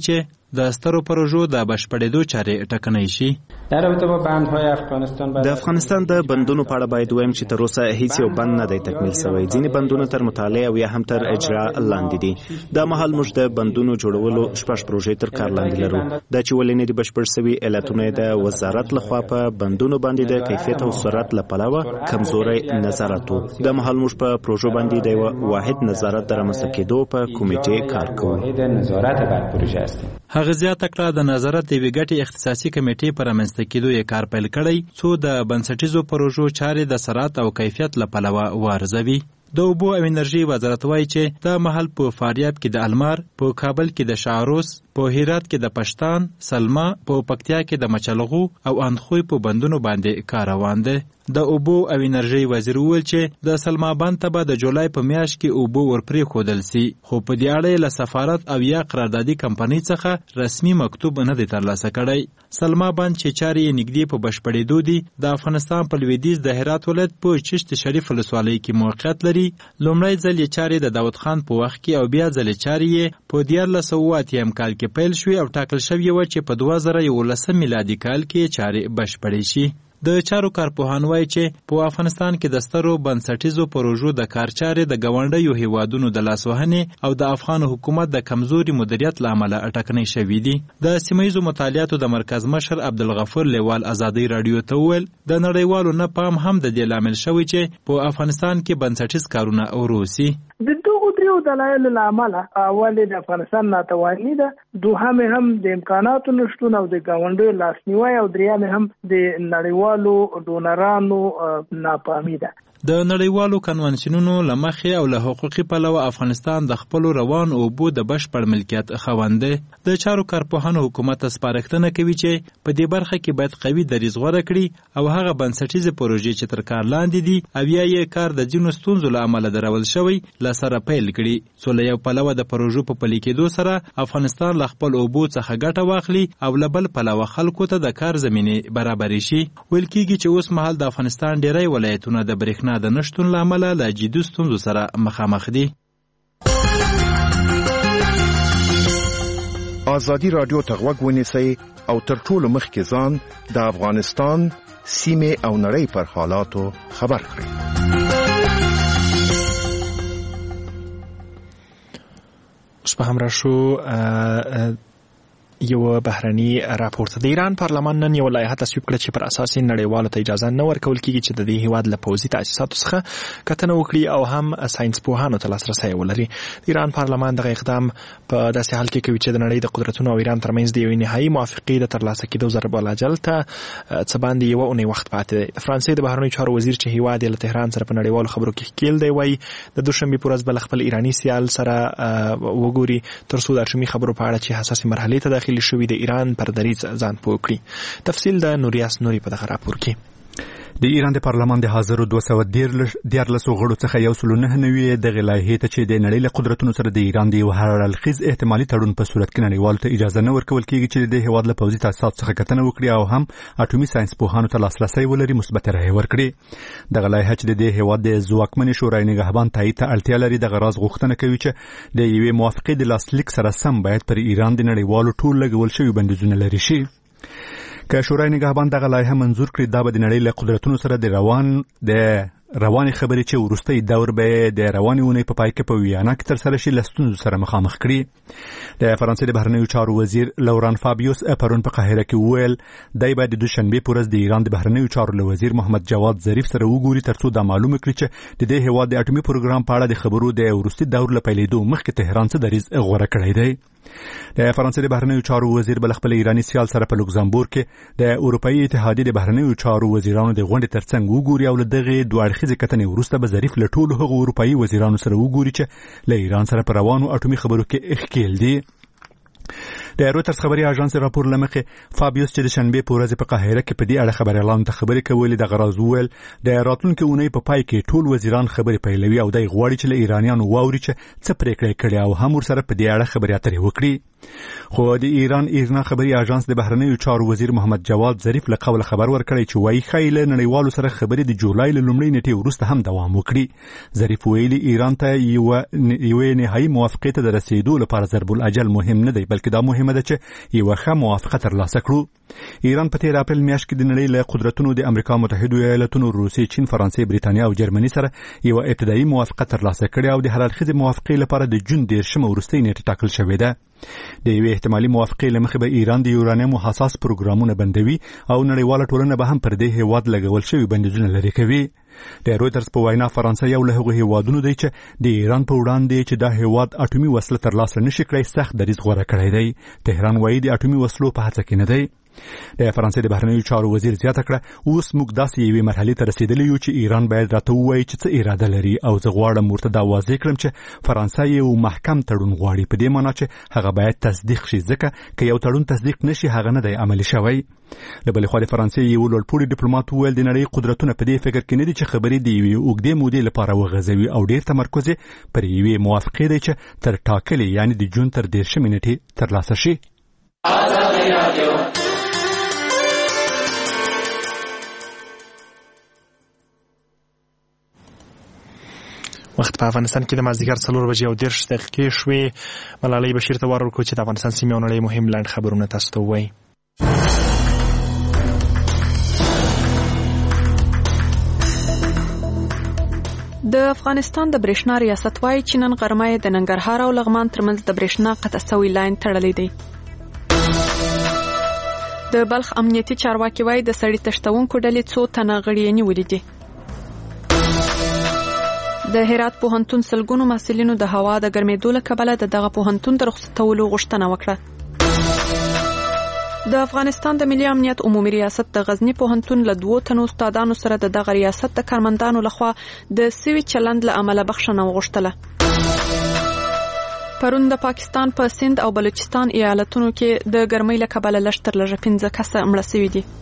د سترو پروژو د بشپړېدو چارې ټکنۍ شي. در رابطه با بندهای افغانستان د افغانستان د بندونو په اړه باید وایم چې تر اوسه هیڅ یو بند نه دی تکمیل شوی. ځینې بندونه تر مطالعه او یا هم تر اجرا لاندې دي. دا مهال موږ د بندونو جوړولو شپږ پروژې تر کار لاندې لرو. دا چې ولې نه دي بشپړ شوي علتونه د وزارت لخوا په بندونو باندې د کیفیت او سرعت له پلوه کمزوری نظارت و. دا مهال موږ په پروژو باندې د واحد نظارت د رامنځته کېدو په کمیټې کار کوو. نظارت بر پروژه هستیم. هغه زیاته کړه د نظارت د یوې ګټې اختصاصي کمیټې پر رامنځته کېدو یې کار پیل کړی څو د بنسټیزو پروژو چارې د سرعت او کیفیت له پلوه وارزوي. د اوبو او انرژي وزارت وایي چې دا مهال په فاریاب کې د المار، په کابل کې د شاعروس، په هرات کې د پشتان، سلما، په پکتیا کې د مچلغو او اندخوی په بندونو باندې کار روان دی. د اوبو او انرژي وزیر وویل چې د سلما بند ته به د جولای په میاشت کې اوبو ورپرې ښودل سي، خو په دې اړه له سفارت او یا قراردادي کمپنۍ څخه رسمي مکتوب نه دی ترلاسه کړی. سلما بند چې چارې یې نږدې په بشپړېدو دي د افغانستان په لویدیځ د هرات ولایت په چشت شریف ولسوالۍ کې موقعیت لري. لومړی ځل یې چارې د داود خان په وخت کې او بیا ځل چارې یې په دیارلس سوه اتیا کال کې پیل شوې او ټاکل شوې وه چې په دوه زره یولسم میلادي کال کې چارې بشپړې شي. د چارو کارپوهان وایي چې په افغانستان کې د سترو بنسټیزو پروژو د کار چارې د ګاونډیو هیوادونو د لاسوهنې او د افغان حکومت د کمزوري مدیریت له امله اټکنۍ شوي دي. د سیمه ییزو مطالعاتو د مرکز مشر عبدالغفور لیوال ازادۍ راډیو ته وویل د نړیوالو نه پام هم د دې لامل شوی چې په افغانستان کې بنسټیز کارونه وروسي. د دغو دریو دلایلو له امله اول د افغانستان ناتواني ده، دوهم هم د امکاناتو نشتون او د ګاونډیو لاسنیوی او دریم هم د نړیوالو ډونرانو ناپامي ده. د نړیوالو کنوانسیونونو له مخې او له حقوقي پلوه افغانستان د خپلو روان اوبو د بشپړ ملکیت خاوند دی. د چارو کارپوهانو حکومت ته سپارښتنه کوي چې په دې برخه کې باید قوي دریځ غوره کړي او هغه بنسټیزې پروژې چې تر کار لاندې دي او یا یې کار د ځینو ستونزو له امله درول شوی له سره پیل کړي څو له یو پلوه د پروژو په پلي کېدو سره افغانستان له خپل اوبو څخه ګټه واخلي او له بل پلوه خلکو ته د کار زمینې برابرې شي. ویل کېږي چې اوس مهال د افغانستان ډیری ولایتونه د برېښنا د نشتون له امله له جدي ستونزو سره مخامخ دي. ازادي راډیو ته غوږ ونیسئ او تر ټولو مخکې ځان د افغانستان سیمې او نړۍ پر حالاتو خبر کړئ. اوس په همراه شو یو بهرني راپورټ. د ایران پارلمان نن یو لایحه تصویب کړه چې پر اساس نړیوالو ته اجازه نه ورکول کیږي چې د دې هیواد له پوځي تاسیساتو څخه کتنه وکړي او هم ساينس پوهانو ته لاسرسي ولري. د ایران پارلمان دغه اقدام په داسې حال کې کوي چې د نړۍ د قدرتونو او ایران ترمنځ د یو نهایی موافقې د ترلاسه کېدو ضرب الاجل ته څه باندې یو اونۍ وخت پاتې دی. د فرانسې د بهرنیو چارو وزیر چې هیواد یې له تهران سره په نړیوالو خبرو کې ښکیل دی وایي د دوشنبې په ورځ به له خپل ایراني سیال سره وګوري تر څو د اټومي خبرو په اړه چې حساسې مرحلې ته داخلي شوي د ایران پر دریځ ځان پوه کړي. تفصیل د نوریاس نوري په دغه راپور کې. د ایران د پارلمان د حاضرو دوه سوه دیارلسو غړو څخه یو سل نه نوي دغه لایحې ته چې د نړۍ له قدرتونو سره د ایران د یو هرړلخیز احتمالي تړون په صورت کې نړیوالو ته اجازه نه ورکول کېږي چې د هیواد له پوځي تاسیساتو څخه کتنه وکړي او هم اټومي ساينس پوهانو ته لاسرسی ولري مثبت رایه ورکړي. دغه لایحه چې د هیواد د ځواکمنې شورای نگهبان تایید ته اړتیا لري دغه راز غوښتنه کوي چې د یوې موافقې د لاسلیک سره سم باید پر ایران د نړیوالو ټول لګول شوي بندیزونه لرې شي. که شورای نگهبان دغه لایحه منظور کړي دا به د نړۍ له قدرتونو سره د روان د روانې خبرې چې وروستی دور به د روانې اونۍ په پای کې په ویانا کې ترسره شي له ستونزو سره مخامخ کړي. د فرانسې د بهرنیو چارو وزیر لوران فابیوس پرون په قاهره کې وویل دی به د دوشنبې په ورځ د ایران د بهرنیو چارو له وزیر محمد جواد ظریف سره وګوري تر څو دا معلومه کړي چې د دې هیواد د اټومي پروګرام په اړه د خبرو د وروستي دور له پیلېدو مخکې تهران څه دریځ غوره کړی دی. د فرانسې د بهرنیو چارو وزیر بل خپل ایرانی سیال سره په لوکزامبورګ کې د اروپאי اتحادیې د بهرنیو چارو وزیرانو د غونډې ترڅنګ وګوري او له دغه دوه اړخیزې کتنې وروسته به ظریف له ټولو هغو اروپאי وزیرانو سره وګوري چې له ایران سره په روانو اټومي خبرو کې ښکیل دي. د رویټرز خبري اژانس راپور لمخې فابیوس چې د شنبې په ورځ په قاهره کې په دې اړه خبريالانو ته خبرې کولې د غراز وویل د راتلونکي اونۍ په پای کې ټول وزیران خبرې پیلوي او د غواړي چې له ایرانیانو واوري چې څه پریکړه کړي او هم ورسره په دې اړه خبرې اترې وکړي. خو د ایران ایرنا خبري اژانس د بهرنیو چارو وزیر محمد جواد ظریف له قبل خبر ورکړی چې وايي خیل نړیوالو سره خبرې د جولای له لومړۍ نیټې وروسته هم دوام وکړي. ظریف ویلي ایران ته یو یو نهایی موافقه ته د رسیدو لپاره ضرب الاجل مهم نه دی، بلکې دا مهمه ده چې یو ښه موافقه ترلاسه کړو. ایران په تیر اپریل میاشت کې د نړۍ له قدرتونو د امریکا متحده ایالاتونو، روسیې، چین، فرانسې، بریتانیا او جرمني سره یو ابتدایي موافقه ترلاسه کړې او د حلالخیزې موافقې لپاره د جون دیرشمه وروستۍ نیټه ټاکل شوې ده. د یوې احتمالي موافقې له مخې به ایران د یورانیم حساس پروګرامونه بندوي او نړیواله ټولنه به هم پر دې هیواد لګول شوي بندیزونه لرې کوي. د رویټرز په وینا فرانسه یو له هغو هیوادونو دی چې د ایران په وړاندې چې دا هیواد اټومي وسله ترلاسه نشي کړی سخت دریځ غوره کړی دی. تهران وایي د اټومي وسلو په هڅه کې نه دی. د فرانسې د بهرنیو چارو وزیر زیاته کړه اوس موږ داسې یوې مرحلې ته رسیدلی یو چې ایران باید راته ووایي چې څه اراده لري او زه غواړم ورته دا واضح کړم چې فرانسه یو محکم تړون غواړي، په دې معنی چې هغه باید تصدیق شي، ځکه که یو تړون تصدیق نشي هغه نه دی عملي شوی. له بلې خوا د فرانسې یو لوړپوړي ډیپلوماټ وویل د نړۍ قدرتونه په دې فکر کې نه دي چې خبرې د یوې اوږدې مودې لپاره وغځوي او ډېر تمرکز یې پر یوې موافقې دی چې تر ټاکلې یعنې د جون تر دېرشمې نیټې ترلاسه شي. وخت په افغانستان کې د مازدیګر څلور بجې او دېرش دقیقې شوې. ملالۍ بشیر ته وار ورکړو چې د افغانستان سیمې او نړۍ مهم لنډ خبرونه تاسو ته ووایي. د افغانستان د برېښنا ریاست وايي چې نن غرمه د ننګرهار او لغمان ترمنځ د برېښنا قطع شوی لاین تړلی دی. د بلخ امنیتي چارواکي وايي د سړي تښتونکو ډلې څو تنه غړي نیولي دي. د هرات پوهنتون سلګونو محصلینو د هوا د ګرمېدو له کبله د دغه پوهنتون د رخصتولو غوښتنه وکړه. د افغانستان د ملي امنیت عمومي ریاست د غزنی پوهنتون له دوو تنو استادانو سره د دغه ریاست د کارمندانو لخوا د سوي چلند له امله بخښنه وغوښتله. پرون د پاکستان په سند او بلوچستان ایالتونو کې د ګرمۍ له کبله لږ تر لږه پنځه کسه مړه شوي دي.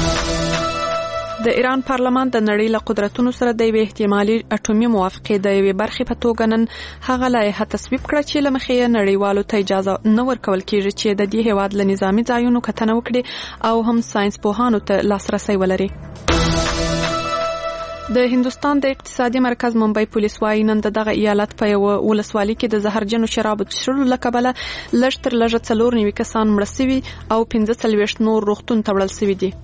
د ایران پارلمان د نړۍ له قدرتونو سره د یوې احتمالي اټومي موافقې د یوې برخې په توګه نن هغه لایحه تصویب کړه چې له مخې یې نړیوالو ته اجازه نه ورکول کېږي چې د دې هیواد له نظامي ځایونو کتنه وکړي او هم ساينس پوهانو ته لاسرسی ولري. د هندوستان د اقتصادي مرکز ممبئی پولیس وايي نن دغه ایالت په یو ولسوالۍ کې د زهرجنو شرابو څښلو له کبله لږ تر لږه څلور نوي کسان مړه شوي او پنځه څلوېښت نور روغتون ته وړل شوي دي.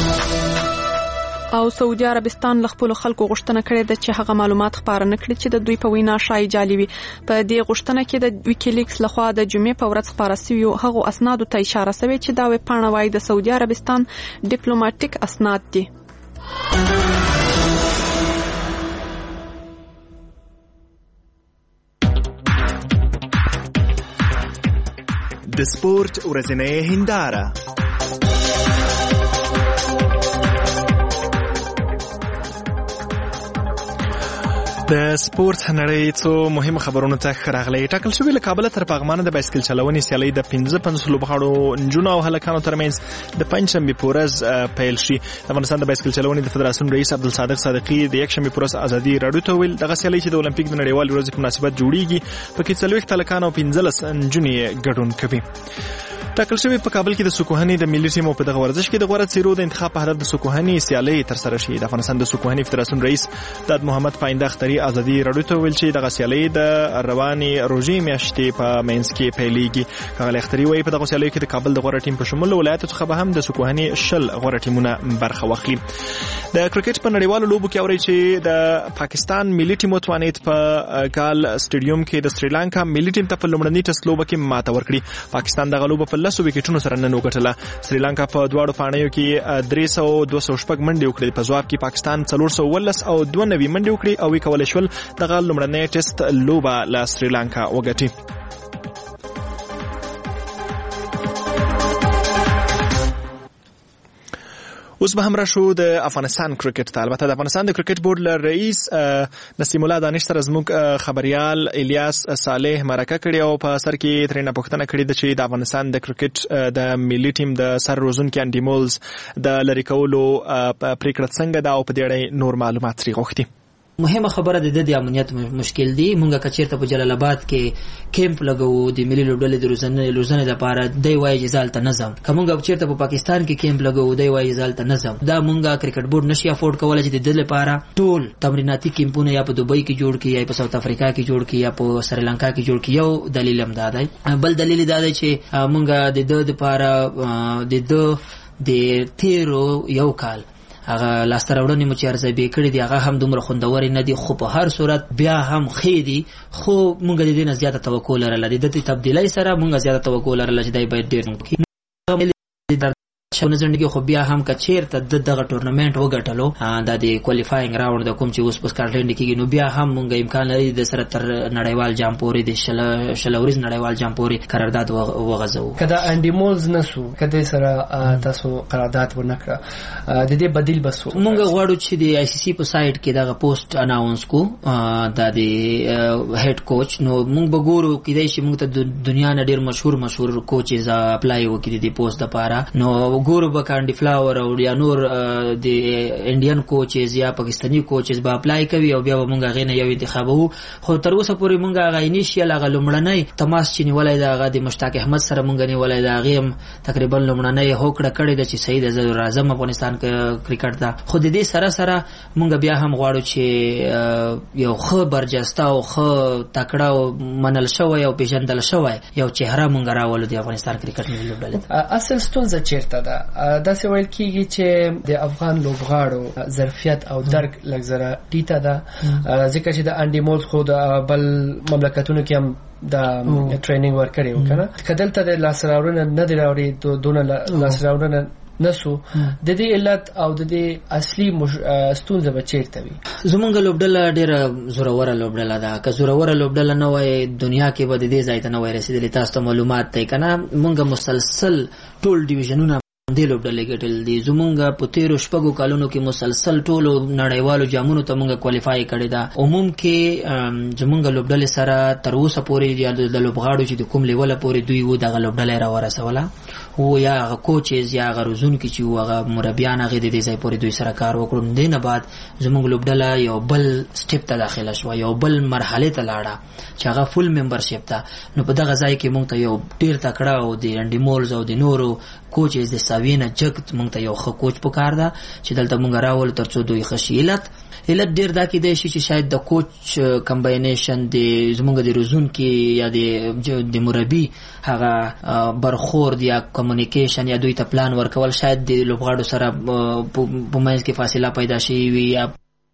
او سعودي عربستان له خپل خلکو غوښتنه کړې ده چې هغه معلومات خپاره نه کړي چې د دوی په وینا شای جعلي وي. په دې غوښتنه کې د ویکیلیکس لخوا د جمعې په ورځ خپاره شوي هغو اسنادو ته اشاره شوې چې دا ویبپاڼه وايي د سعودي عربستان ډیپلوماټیک اسناد دي. د سپورت ورځنۍ هنداره. د سپورت نړۍ څو مهمه خبرونه ته راغلي. ټاکل شوی له کابل تر پغمانه د بایسکل چلونې سیالي د پنځه پنځوس لوبغاړو نجونو او هلکانو ترمنځ د پنځشنبه په ورځ پیل شي. د افغانستان د بایسکل چلونې د فدراسیون رئیس عبدالصادق صادقي د یکشنبه په ورځ ازادي راډیو ته ویل دغه سیالي چې د اولمپیک د نړیوال ورځې په مناسبت جوړیږي پکې څلوېښت هلکان او پنځلس نجونې ګډون کوي. ټاکل شوی په کابل کې د سکوهني د ملي ټیم په دغه ورزش کې د غوړه څیرو د انتخاب په هدف د سکوهني سیالي تر سره شي. د افغانستان د سکوهني فدراسیون رئیس داد محمد پاینده اختری ازادي راډیو ته ویل چې دغه سیالي د رواني روزي میاشتې په مینس کې پیلېږي. کاغل اختری وایي په دغه سیالي کې د کابل د غوړه ټیم په شمول ولایت څخه به هم د سکوهني شل غوړه ټیمونه برخه واخلي. د کرکټ په نړیوالو لوبو کې اوري چې د پاکستان ملي ټیم توانیت په کال سټیډیوم کې د سریلانکا ملي ټیم ته په لومړني ټسټ لوبه کې ماته ورکړي. پاکستان دغه لوبه په لسو وکټونو سره نن وګټله. سریلانکا په دواړو پاڼیو کې درې سوه دوه سوه شپږ منډې وکړې. په ځواب کې پاکستان څلور سوه اوولس او دوه نوي منډې وکړې او وکولی شول دغه لومړنۍ ټسټ لوبه له سریلانکا وګټي. اوس به هم راشو د افغانستان کرکټ ته. البته د افغانستان د کرکټ بورډ له رئیس نسیم الله دانش سره زموږ خبريال الیاس صالح مرکه کړې او په سر کې ترېنه پوښتنه کړې ده چې د افغانستان د کرکټ د ملي ټیم د سر روزونکي انډي مولز د لری کولو پریکړه څنګه ده او په دې اړه نور معلومات ترې غوښتي. مهمه خبره د د امنیت مشکل دی. مونږه کچیرته په جلال آباد کې کیمپ لګو د ملي لوبډلې د روزنه روزنه لپاره دی وایي ځالته نظم. کومګه چیرته په پاکستان کې کیمپ لګو دی وایي ځالته نظم. دا مونږه کرکټ بورډ نشي افورډ کولای چې د د لپاره ټول تمریناتي کیمپونه یا په دوبۍ کې جوړ کړي یا په ساوث افریقا کې جوړ کړي یا په سریلانکا کې جوړ کړي. یو دلیل هم دا دی. بل دلیل دا دی چې مونږه د د لپاره د د د تیرو یو کال هغه لاسته راوړنې مو چې ارزیابي کړې دي هغه هم دومره خوندورې نه دي، خو په هر صورت بیا هم ښې دي. خو مونږ د دې نه زیاته توقع لرله. د دې تبدیلۍ سره مونږ زیاته توقع لرله چې دی باید ډېر شونځندګي. خو بیا هم کچیرته د دغه ټورنمنت وګټلو د د کوالفاینګ راوند د کوم چې اوس په سکاټلند کې نو بیا هم مونږ امکان لري د سره تر نړیوال جام پورې د شل شلوريز نړیوال جام پورې قرارداد وغځو. کدا انډي مولز نسو کدا سره تاسو قرارداد ونکړه د دې بدیل بسو. مونږ غواړو چې د آی سی سی په سایت کې دغه پوسټ اناونس کو د د هډ کوچ. نو مونږ به ګورو کیدای شي مونږ ته د دنیا نه ډیر مشهور مشهور کوچز اپلای وکړي د پوسټ لپاره. نو ګورو به کانډي فلاور او یا نور د انډین کوچز یا پاکستانی کوچز به اپلای کوي او بیا موږ غینه یو انتخابو. خو تر اوسه پورې موږ غا انیشیل هغه لومړنۍ تماس چې نیولای دا غا د مشتاق احمد سره موږ نیولای دا غیم تقریبا لومړنۍ هوکړه کړې د چې سید زړه اعظم افغانستان کې کرکټ دا. خو د دې سره سره موږ بیا هم غواړو چې یو خو برجسته او خو تکړه او منل شوی او پیژندل شوی یو چهره موږ راولو د افغانستان کرکټ ملي لوبډلې. اصل ستونزه چیرته ده؟ دا څه ویل کیږي چې د افغان لوبغاړو ظرفیت او درک لږ زره ټیټه ده، ځکه چې د انډي مولز خو د بل مملکتونو کې هم د ټریننګ ورکړي وکنه. کدلته د لاس راوړنه نه دی راوړي دونه لاس راوړنه نسو د دې علت او د دې اصلي ستونزه به چیرته وي؟ زمونږ لوبډله ډیره زوروره لوبډله ده. که زوروره لوبډله نه وای دنیا کې به د دې ځای ته نه وای رسیدلی. تاسو ته معلومات دی کنه مونږ مسلسل ټول ډیویژنونه د لوبډلې ګټل دي. زمونږ په تیرو شپږو کالونو کې مسلسل ټولو نړیوالو جامونو ته مونږ کوالیفای کړی ده. عموم کې زمونږ لوبډلې سره تر اوسه پورې یا د لوبغاړو چې د کوم لیول پورې دوی وو دغه لوبډلې را ورسوله او یا هغه کوچز یا هغه روزونکي چې هغه مربیان هغه د دې ځای پورې دوی سره کار وکړو. دینه بعد زمونږ لوبډله یو بل سټیپ ته داخله شو، یو بل مرحله ته لاړه چې هغه فول ممبرشپ ته. نو په دغه ځای کې مونږ ته یو ډیر تکړه او د انډي مولز او د نورو کوچز د ساوینه جګت مونږ ته یو ښه کوچ پکار ده چې دلته مونږ راول ترڅو دوی خشي. علت علت ډیر دا کې دی چې شاید د کوچ کمباینیشن د زمونږ د روزونکي یا د د مربي هغه برخورد یا کمیونیکیشن یا دوی ته پلان ورکول شاید د لوبغاړو سره په منځ کې فاصله پیدا شي وي. یا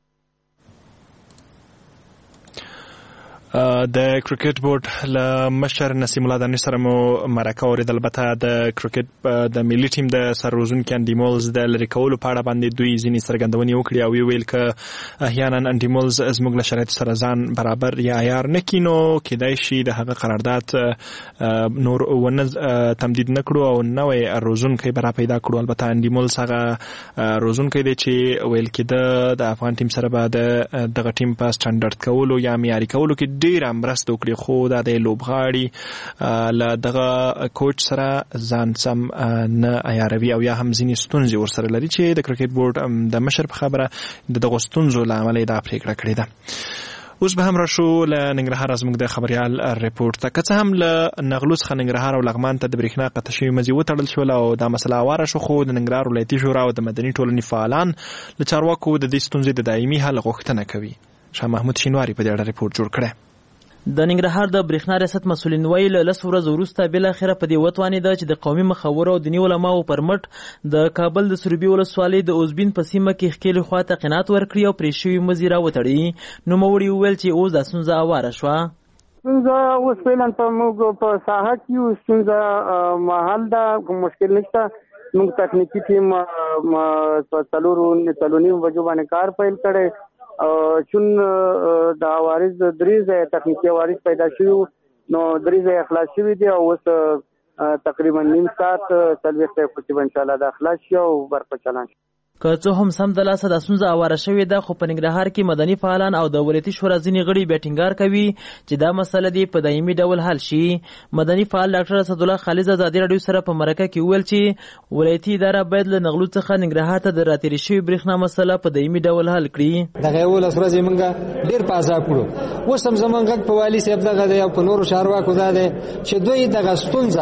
د کرکټ بورډ له مشر نسیم الله دانش سره مو مرکه اوریدل. البته د کرکټ د ملي ټیم د سرروزونکي انډي مولز د لری کولو په اړه باندې دوی ځینې څرګندونې وکړي او ویل ک احیانا انډي مولز زموږ له شرایط سره ځان برابر یا عیار نه کینو کېدای شي د هغه قرارداد نور ونه تمدید نکړو او نوې روزونکي برا پیدا کړو. البته انډي مولز هغه روزونکي دی چې ویل کېده د افغان ټیم سره به دغه ټیم په سټانډرډ کولو یا معیاري کولو کې ډیر مرسته وکړي. خو دا د لوبغاړي له دغه کوچ سره ځان سم نه عیاروي او یا هم ځینې ستونزې ورسره لري چې د کرکټ بورډ د مشر په خبره د دغه ستونزو له امله دا پریکړه کړې ده. اوس به هم راشو له ننګرهار زموږ د خبريال ریپورت ته. که څه هم له نغلوس څخه ننګرهار او لغمان ته د برېښنا قطع شوي مزي وتړل شول او دا مسله اواره شو، خو د ننګرهار ولایتي شورا او د مدني ټولنې فعالان له چارواکو د دې ستونزې د دایمي حل غوښتنه کوي. شاه محمود شینواری په دې اړه ریپورت جوړ کړی. د ننګرهار د برېښنا ریاست مسولین ویل لس ورځې وروسته بل اخره په دې وتوانیده چې د قومي مخورو او دیني علماو پر مټ د کابل د سروبي ولسوالۍ د اوزبین په سیمه کې ښکېلې خواته قناعت ورکړي او پرې شوي مزي راوتړي. نوموړي وویل چې اوس دا ستونزه اواره شوه. ستونزه اوس فعلا په موږ په ساحه کې یو ستونزه محل ده، کوم مشکل نشته. موږ تخنیکي ټیم په څلورو څلور نیم بجو باندې کار پیل کړی. چون د عوارض درې ځای تخنیکي عوارض پیدا شوي نو درې ځای اخلاص شوي دي او اوس تقریبا نیم ساعت څلوېښت دقیقې ان شاء الله د اخلاص شي او برق چالان شي. که څه هم سم د لاسه د ستونزه اواره شوې ده، خو په ننګرهار کې مدني فعالان او د ولایتي شورا ځینې غړي بیا ټینګار کوي چې دا مسله دې په دایمي ډول حل شي. مدني فعال ډاکټر اسدالله خالد ازادي راډیو سره په مرکه کې وویل چې ولایتي اداره باید له نغلو څخه ننګرهار ته د راتېرې شوې برېښنا مسله په دایمي ډول حل کړي. دغه یولس ورځې موږ ډېر په عذاب کړو. اوس هم زموږ غږ په والي صاحب دغه دی او په نورو چارواکو دا دی چې دوی دغه ستونزه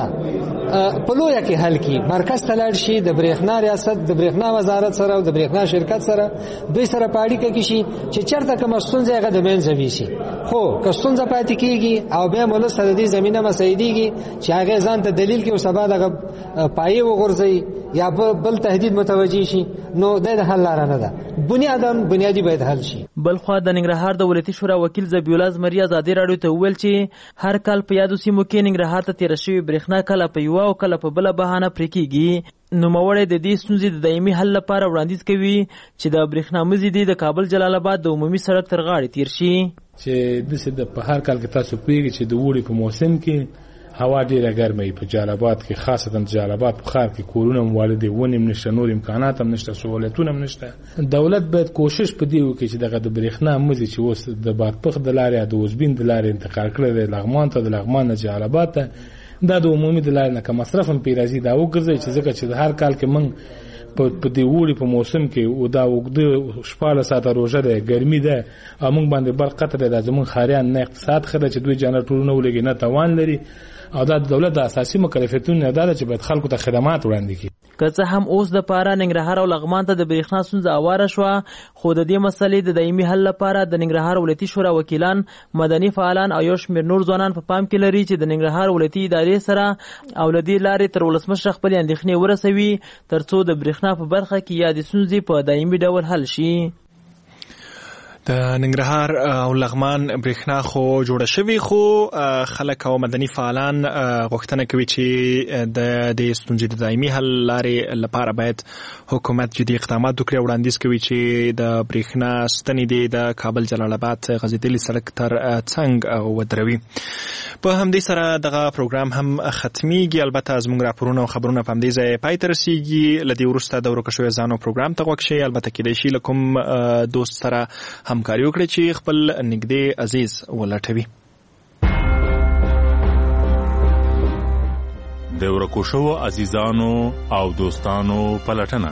په لویه کې حل کړي. مرکز ته لاړ شي، د برېښنا ریاست، د برېښنا وزارت سره او د برېښنا شرکت سره دوی سره په اړیکه کې شي چې چېرته کومه ستونزه هغه د منځه ویسي. خو که ستونزه پاتې کېږي او بیا ولس ته د دې زمینه مسایدېږي چې هغې ځان ته دلیل کړي او سبا دغه پایې وغورځوي یا بل تهدید متوجه شي، نو دا د حل لاره نه ده. بنیاداً بنیادي باید حل شي. بلخوا د ننګرهار د ولایتي شورا وکیل ذبیح الله زمري ازادي راډیو ته وویل چې هر کال په یادو سیمو کې ننګرهار ته تېره شوې برېښنا کله په یوه او کله په بله بهانه پرې کېږي. نوموړی د دې ستونزې د دایمي حل لپاره وړاندیز کوي چې د برېښنا مزي دې د کابل جلال آباد د عمومي سړک تر غاړې تېر شي. چې داسې د په هر کال کې تاسو پوهېږئ چې د اوړي په موسم کې هوا ډیره ګرمه وي. په جلال آباد کې خاصتا جلال آباد په ښار کې کورونه هم والي دي، ونې هم نشته، نور امکانات هم نشته، سهولتونه هم نشته. دولت باید کوشش په دې وکړي چې دغه د برېښنا مزي چې اوس د بادپخ د لارې د اوزبین د لارې انتقال کړی دی لغمان ته، د لغمان نه جلال آباد ته، دا د عمومي د لارې نه که مصرف هم پرې راځي دا وګرځوي چې ځکه چې د هر کال کې موږ په دې اوړي په موسم کې او دا اوږده شپاړس ساعته روژه ده، ګرمي ده او موږ باندې برق قطع دی. دا زموږ ښاریان نه اقتصاد ښه ده چې دوی جنرټورونه ولګي نه توان لري، او دا د دولت د اساسي مکلفیتونو دا ده چې باید خلکو ته خدمات وړاندې کړي. که څه هم اوس د پاره ننګرهار او لغمان ته د برېښنا ستونزه اواره شوه، خو د دې مسلې د دایمي حل لپاره د ننګرهار ولایتي شورا وکیلان، مدني فعالان او یو شمېر نور ځوانان په پام کې لري چې د ننګرهار ولایتي ادارې سره او له دې لارې تر ولسمشر خپلې اندېښنې ورسوي تر څو د برېښنا په برخه کې یادې ستونزې په دایمي ډول حل شي. د ننګرهار او لغمان برېښنا خو جوړه شوې، خو خلک او مدني فعالان غوښتنه کوي چې د دې ستونزې د دایمي حل لارې لپاره باید حکومت جدي اقدامات وکړي. وړاندیز کوي چې د برېښنا ستنې دې د کابل جلال آباد غځېدلي سړک تر څنګ ودروي. په همدې سره دغه پروګرام هم ختمیږي. البته زموږ راپورونه او خبرونه په همدې ځای پای ته رسیږي. له دې وروسته د ورکه شویو ځانو پروګرام ته غوږ شئ. البته کېدای شي له کوم دوست سره همکاري وکړي چې خپل نږدې عزیز ولټوي. د ورکو شوو عزیزانو او دوستانو پلټنه.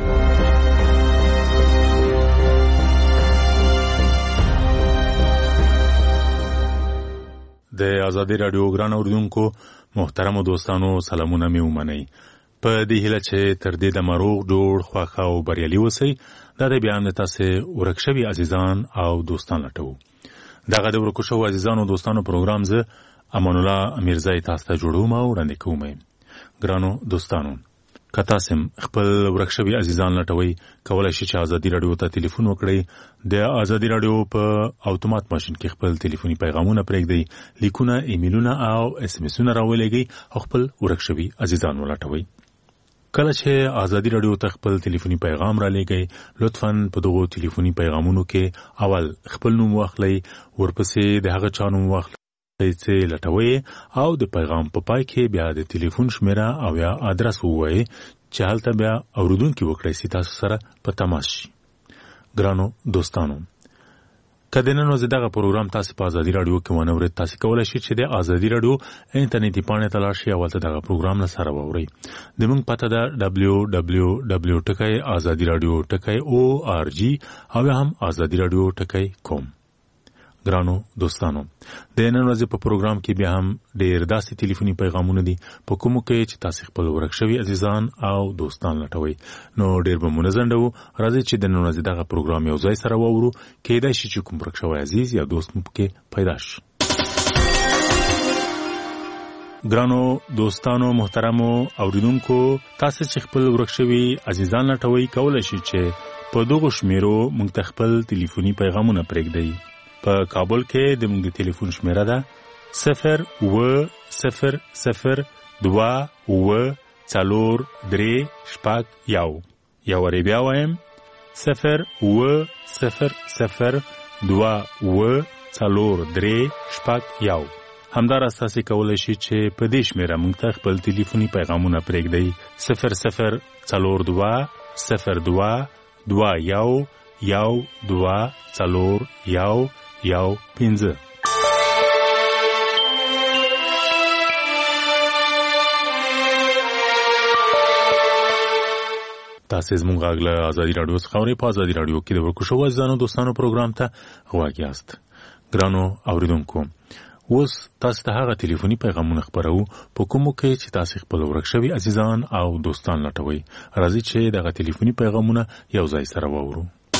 د آزادي راډیو ګران اوریدونکو محترمو دوستانو سلامونه مې ومنئ. په دې هیله چې تر دې د مروغ جوړ خوښ او بریالي اوسئ. دا د بیان تاسو ورک شوي عزیزان او دوستان لټو. دغه د ورکو شوو عزیزان او دوستانو پروګرام زه امان الله میرزای تاسو ته جوړوم او وړاندې کوم. ګرانو دوستانو، که تاسو خپل ورک شوي عزیزان لټوي، کولای شئ چې آزادي راډیو ته ټلیفون وکړئ. د آزادي راډیو په اتومات ماشین کې خپل ټلیفوني پیغامونه پرېږدئ، لیکونه، ایمیلونه او اس ام اسونه راولېږئ او خپل ورک شوي عزیزان ولټوئ. کله چې آزادي راډیو ته خپل ټلیفوني پیغام را لېږئ، لطفاً په دغو ټلیفوني پیغامونو کې اول خپل نوم واخلئ، ورپسې د هغه چا نوم واخلئ چې لټوئ او د پیغام په پای کې بیا د ټلیفون شمیره او یا ادرس ووایئ چې هلته بیا اورېدونکي وکړئ چې تاسو سره په تماس شي. ګرانو دوستانو، که د نن ورځې دغه پروګرام تاسو په آزادي راډیو کې ونه اورئ، تاسو کولی شئ چې د آزادي راډیو انټرنیټي پاڼې ته لاړ شئ او هلته دغه پروګرام له سره واورئ. زموږ پته ده ډبلیو ډبلیو ډبلیو ټکی آزادي راډیو ټکی او آر جي او یا هم آزادي راډیو ټکی کوم. ګرانو دوستانو، د نن ورځې په پروګرام کې بیا هم ډېر داسې ټلیفوني پیغامونه دي په کومو کې چې تاسو خپل ورک شوي عزیزان او دوستان لټوئ. نو ډېر به مو نه ځنډوو، راځئ چې د نن ورځې دغه پروګرام یو ځای سره واورو. کېدای شي چې کوم ورک شوی عزیز یا دوست مو پکې پیدا شي. ګرانو دوستانو، محترمو اوریدونکو، تاسو چې خپل ورک شوي عزیزان لټوئ، کولی شئ چې په دغو شمیرو موږ ته خپل ټلیفوني پیغامونه پرېږدئ. په کابل کې د موږ د ټلیفون شمیره ده صفر اوه صفر صفر دوه اوه څلور درې شپږ یو. یو وارې بیا وایم صفر اوه صفر صفر دوه اوه څلور درې شپږ یو. همداراز تاسو کولی شئ چې په دې شمیره موږ ته خپل ټلیفوني پیغامونه پرېږدئ صفر صفر څلور دوه صفر دوه دوه یو یو دوه څلور یو یو پنځه. تاسو زموږ غږ له ازادي رادیو څخه اورئ. په ازادي رادیو کې د ورکشو ځانو دوستانو پروګرام ته غواړئ یاست. ګرانو اوریدونکو، اوس تاسو ته هغه ټلیفوني پیغامونه خبرو په کومو کې چې تاسو خپل ورک شوي عزیزان او دوستان لټوي. راځي چې دغه ټلیفوني پیغامونه یو ځای سره واورو.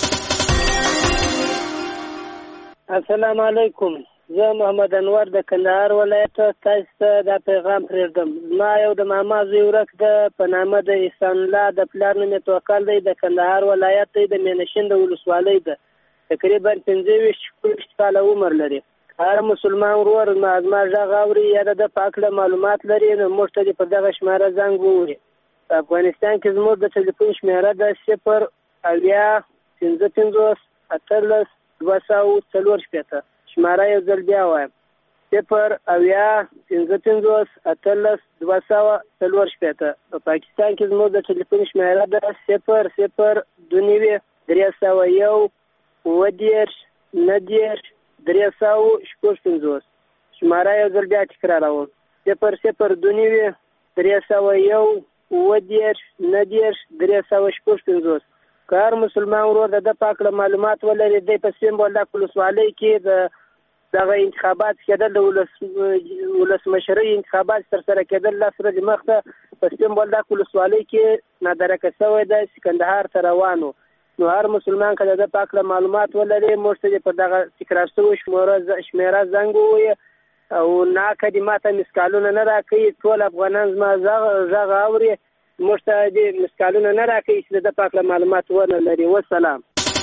السلام علیکم، زه محمد انور د کندهار ولایت تاسو ته دا پیغام پرېږدم. ما یو د ماما زوی ورک ده په نامه د احسان الله، د پلار نوم یې توکل دی، د کندهار ولایت دی، د مینشین د ولسوالۍ ده، تقریبا پنځه ویشت شپږ کاله عمر لري. هر مسلمان ورور زما غږ اوري یا د په اړه معلومات لري نو موږ ته په دغه شماره زنګ ووهي. په افغانستان کې زموږ د ټلیفون شماره ده صفر اویا پنځه پنځوس اتلس دوه سوه څلور شپېته. شماره یو ځل بیا وایم، صفر اویا پنځه پنځوس اتلس دوه سوه څلور شپېته. په پاکستان کې زموږ د ټلیفون شماره ده صفر صفر دوه نوي درې سوه یو اووه دېرش نهه دېرش درې سوه شپږ پنځوس. شماره یو ځل بیا تکراروم، صفر صفر دوه نوي درې سوه یو اووه دېرش نهه دېرش درې سوه شپږ پنځوس. که هر مسلمان ورور د ده په اړه معلومات ولري، دی په سیمبولډک ولسوالۍ کې د دغه انتخابات کېدل، د ولسمشرۍ انتخابات ترسره کېدل، لس ورځې مخته په سیمبولډک ولسوالۍ کې نادرکه شوی ده چې کندهار ته روان و. نو هر مسلمان که د ده په اړه معلومات ولري، موږ ته په دغه تکرار شوې شمېره زنګ ووایي او ناکه دې ما ته مسکالونه نه راکوي. ټول افغانان زما غږ اوري، موږ ته دې مسکالونه نه راکوي چې د ده په اړه معلومات ونه لري. والسلام.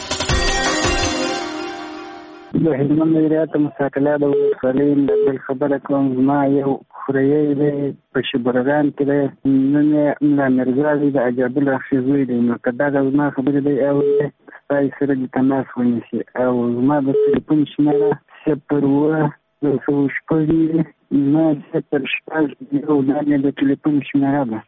د هلمند ولایت مساکله د ولسوالۍ نه بل خبره کوم. زما یو خوریی دی په شبرغان کې دی، نوم یې ملا مرزا دی، د عجب الله ښې زوی دی. نو که دغه زما خبرې دی اوري، ستاسو سره دې تماس ونیسي. او زما د ټلیفون شماره صفر اووه یو سوه شپږ نهه صفر شپږ یو، دا مې د ټلیفون شماره ده.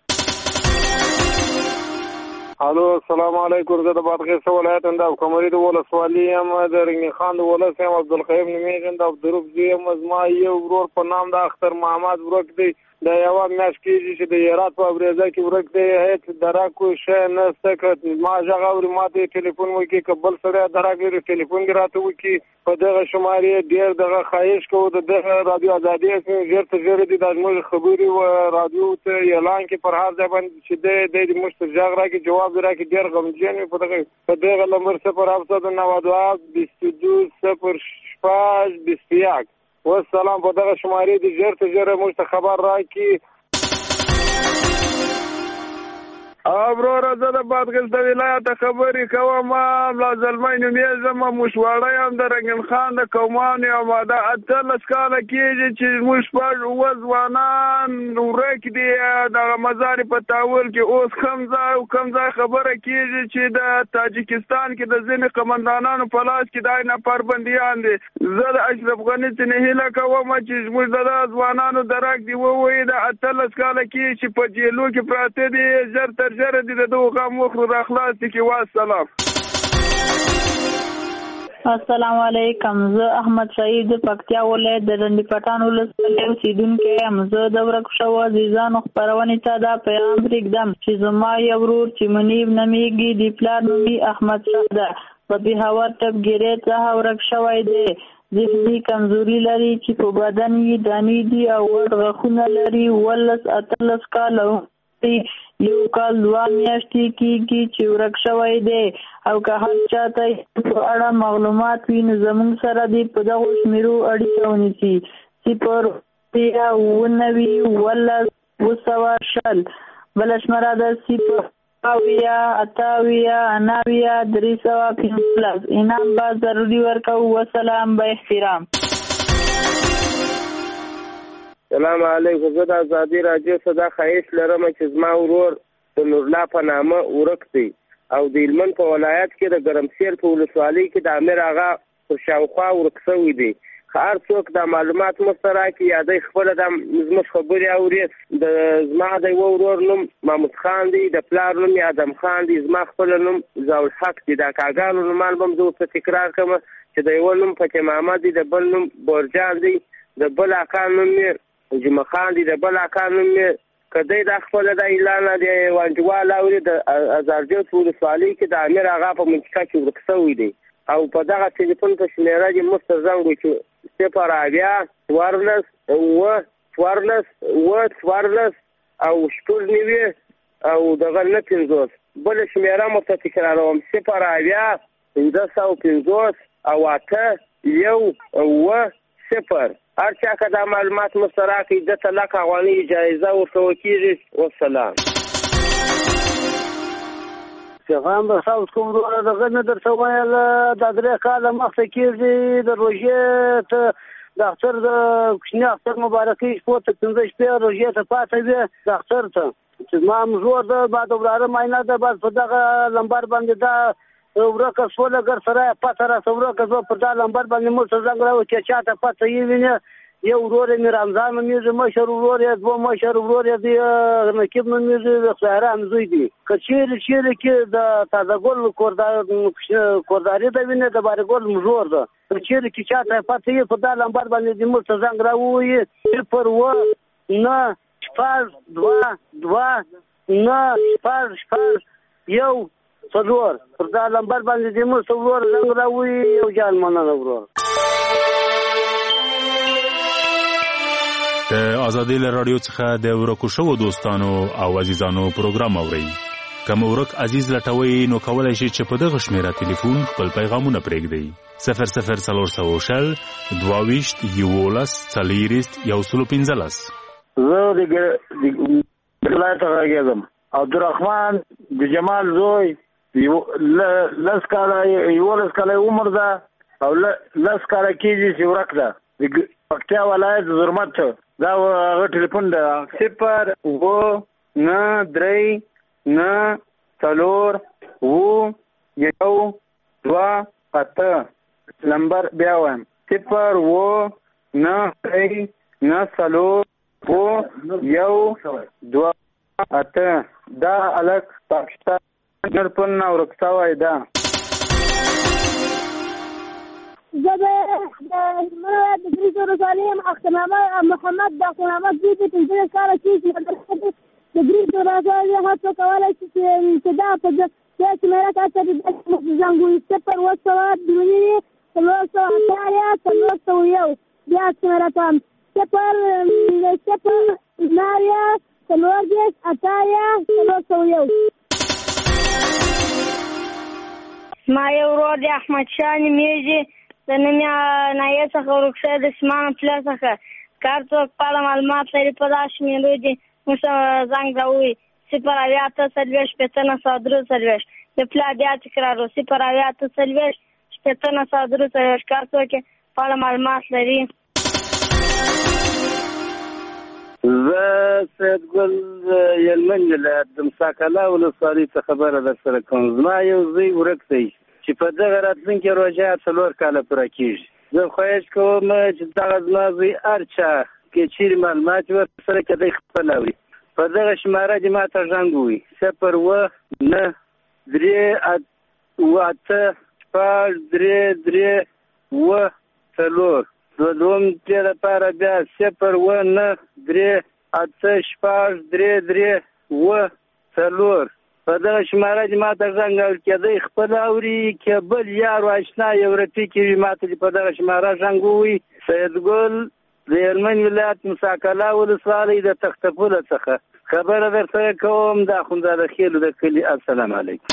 الو السلام علیکم، زه د بادغیس ولایت د کمرې د ولسوالۍ یم، د رنګین خان د ولس یم، عبدالقیوم نومیږم، د عبدالروف زوی یم. زما یو ورور په نام د اختر محمد ورک دی، د یوه میاشت کېږي چې د هرات په ابریزه کې ورک دی. هېڅ درک شی نشته. که ما غږ اوري ما ته ټلیفون وکړي، که بل سړی درک لري ټلیفون دې راته وکړي. په دغه شمارې ډېر دغه خواهش کوو د دغه رادیو ازادي ژر تر ژره دي دا زموږ خبرې و رادیو ته اعلان کړي پر هر ځای باندې چې دی دی دې موږ ته غږ راکړي، جواب دې راکړي. ډېر غمجن وي. په دغه په دغه نمبر صفر هفتصد نود و دوه بیست و دو صفر شپږ بیست و یک. والسلام. په دغه شمارې دې ژر تر ژره موږ ته خبر راکړي. ابرور زه د بادغیس د ولایت خبرې کوم. ملا زلمی نومیږم، موشواړه یم، د رنګین خان د قومان یم. دا اتلس کاله کېږي چې موږ شپږ اووه ځوانان ورک دي دغه مزار په تاول کې. اوس کوم ځای او کوم ځای خبره کېږي چې د تاجکستان کې د ځینې قمندانانو په لاس کې دا نفر بندیان دي. زه د اشرف غني څخه هیله کوم چې موږ د ځوانانو درک دی ووایي. د اتلس کاله کېږي چې په جیلو کې پراته دي، ژر تر ژره دې د دغو غم وخورو راخلاص دي کې. والسلام. السلام علیکم، زه احمد شهید د پکتیا ولایت د ډنډي پټان ولسوالۍ اوسیدونکی یم. زه د ورک شوو عزیزانو خپرونې ته دا پیغام پرېږدم چې زما یو ورور چې منیب نومیږي، د پلار نوم یې احمد شاه ده، په پېښور ټپګیرۍ څخه ورک شوی دی. ذهني کمزوري لري چې په بدن یې دانې دي او غټ غاښونه لري. اوولس اتلس کاله یو کال دوه میاشتې کېږي چې ورک شوی دی. او که هر چاته په اړه معلومات وي نو زموږ سره دې په دغو شمېرو اړیکه ونیسي. صفر اووه نوي اوولس اووه سوه شل. بله شمېره ده صفر اویا اته اویا نهه اویا درې سوه پنځلس. انعام به ضروري ورکوو. وسلام، به احترام. سلام علیکم، زه د ازادي راډیو څخه دا خواهش لرم چې زما ورور د نورالله په نامه ورک دی او د هلمند په ولایت کې د ګرمسیر په ولسوالۍ کې د امیر آغا پر شاوخوا ورک شوی دی. هر څوک د معلومات مسترا کې یادې خپل د زموږ خبرې اوري د زما د یو ورور نوم محمود خان دی د پلار نوم ادم خان دی زما خپل نوم زاول حق دی د کاګانو نوم هم زه په تکرار کوم چې د یو نوم فاطمه محمد دی د بل نوم بورجان دی د بل اکا نوم جمعه خان دی د بل اکا نوم کدی د خپل د اعلان دی وانجوال اوري د ازارجوت ولسوالۍ کې د امیر اغا په منطقه کې ورکسوي دی او په دغه ټلیفون په شمیره کې مستزنګو چې صفر اویا څوارلس اوه څوارلس اوه څوارلس او شپږ نوي او دغه نه پنځوس بله شمیره مو ته تکراروم صفر اویا پنځه سوه پنځوس او اته یو اوه صفر هر چا که دا معلومات مسترا کړي دته لک افغانۍ جایزه ورکول کېږي والسلام پیغام به تاسو کوم ډول دغه نه درته ویل د درې کاله مخکې کېږي د روژې ته د اختر د کوچني اختر مبارکي شپو ته پنځه شپې روژې ته پاتې وې د اختر ته چې زما مزور ده بعد وراره معاینه ده بعد په دغه لمبر باندې دا ورکه سوله ګر سره پته را ورکه زه په دا لمبر باندې مو څه زنګ راو چې چاته پته یې ویني یو ورور مې رمضان مې مشر ورور یې دوه مشر ورور یې دی نقیب مې د خیران زوی دی کچیر چیر کې د تازه ګل کورداري د ویني د بار ګل مزور ده چیر کې چاته پته یې په دا لمبر باندې د مو څه زنګ راوي پر و نه شپږ دوه دوه نه شپږ شپږ یو څلور پر دا لمبر باندې د مو څه ورور زنګ راوي یو جان مننه ورور د ازادي رادیو څخه د ورکو شوو دوستانو او عزیزانو پروګرام اورئ کوم ورک عزیز لټوي نو کولای شي چې په دغه شمیره ټلیفون خپل پیغامونه پرېږدئ صفر صفر څلور سوه شل دوه ویشت یولس څلېرویشت یو سلو پنځلس زه د ولایت غږیږم عبدالرحمن د جمال زوی لس کاله یولس کاله عمر ده او لس کاله کېږي چې ورک ده د پکتیا ولایت زرمت دا هغه ټلیفون ده صفر اوه نه درې نه څلور اوه یو دوه اته نمبر بیا وایم صفر اوه نه درې نه څلور اوه یو دوه اته دا الک پاکستان ټلیفون نه ورک شوی ده زه د تدریس ولسوالۍ یم اخترنامه محمد د اخترنامه دوی په پنځلس کاله کېږي تدریس ولسوالۍ هڅه کولی شي چې دا په دې شمیره کې هڅه د زنګوي صفر اوه سوه دوه نوي څلور سوه اتیا څلور سوه یو بیا شمیره کوم صفر صفر نهه څلور دېرش اتیا څلور سوه یو ما یو ورور د احمدشاه نومېږي د نوم یې نایه څخه ورک شوی د سیمان پله څخه کار څوک په اړه معلومات لري په دا شمېرو دي موږ ته زنګ راووایي صفر اویا اته څلوېښت شپېته نه سوه درې څلوېښت د پلا بیا تکرارو صفر اویا اته څلوېښت شپېته نه سوه درې څلوېښت کار څوک یې په اړه معلومات لري زه سید ګل یلمن ولایت د مساکله ولسوالۍ څخه خبره در سره کوم زما یو زوی ورک دی چې په دغه راتلونکي روژه څلور کاله پوره کېږي زه خواهش کوم چې دغه زما زوی هر چا کې چیرې معلومات ورسره کدی خپل اوري په دغه شماره دې ما ته زنګ ووایي صفر اوه نه درې اوه اته شپږ درې درې اوه څلور د دوم ځای لپاره بیا صفر اوه نه درې اته شپږ درې درې اوه څلور په دغه شماره دې ما ته زنګ کېدی خپل اوري که بل یار و اشنا یو رفیق وي ما ته په دغه شماره زنګ ووایي سید ګل د هلمند ولایت مساکله ولسوالۍ د تختپوله څخه خبره درته کوم د اخندزاده خیلو د کلي السلام علیکم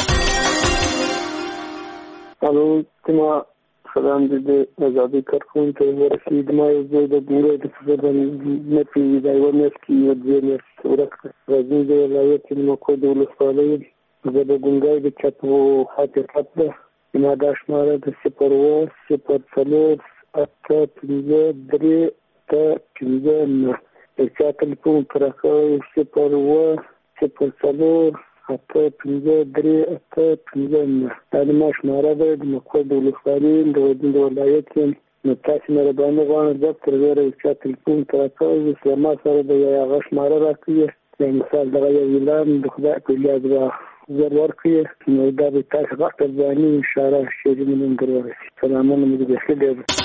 الو کومه سلام دې د ازادي کارکوونکو ورسید ما یو ځای د ګورې د فزر نه پیوي دا یو میاشت کې یو دوه میاشت ورکړه راځي د ولایت مکو د ولسوالۍ زه د ګونګای د چپو حقیقت ده ما دا شماره د صفر اوه صفر څلور اته پنځه درې اته پنځه نهه د چا تلیفون پراخوي صفر اوه صفر څلور اته پنځه درې اته پنځه نهه دا زما شماره ده د مکو د ولسوالۍ د ولایت یم نو تاسو مهرباني غواړم د تر ډیره چې ټلیفون ته راکوئ چې ما سره د یو هغه شماره راکړئ مثال دغه یو اعلان د خدای په یاد به زر ورکړئ نو دا به تاسو وخت ځاني اشاره شری من درورسي سلامونه مې بخیر دی.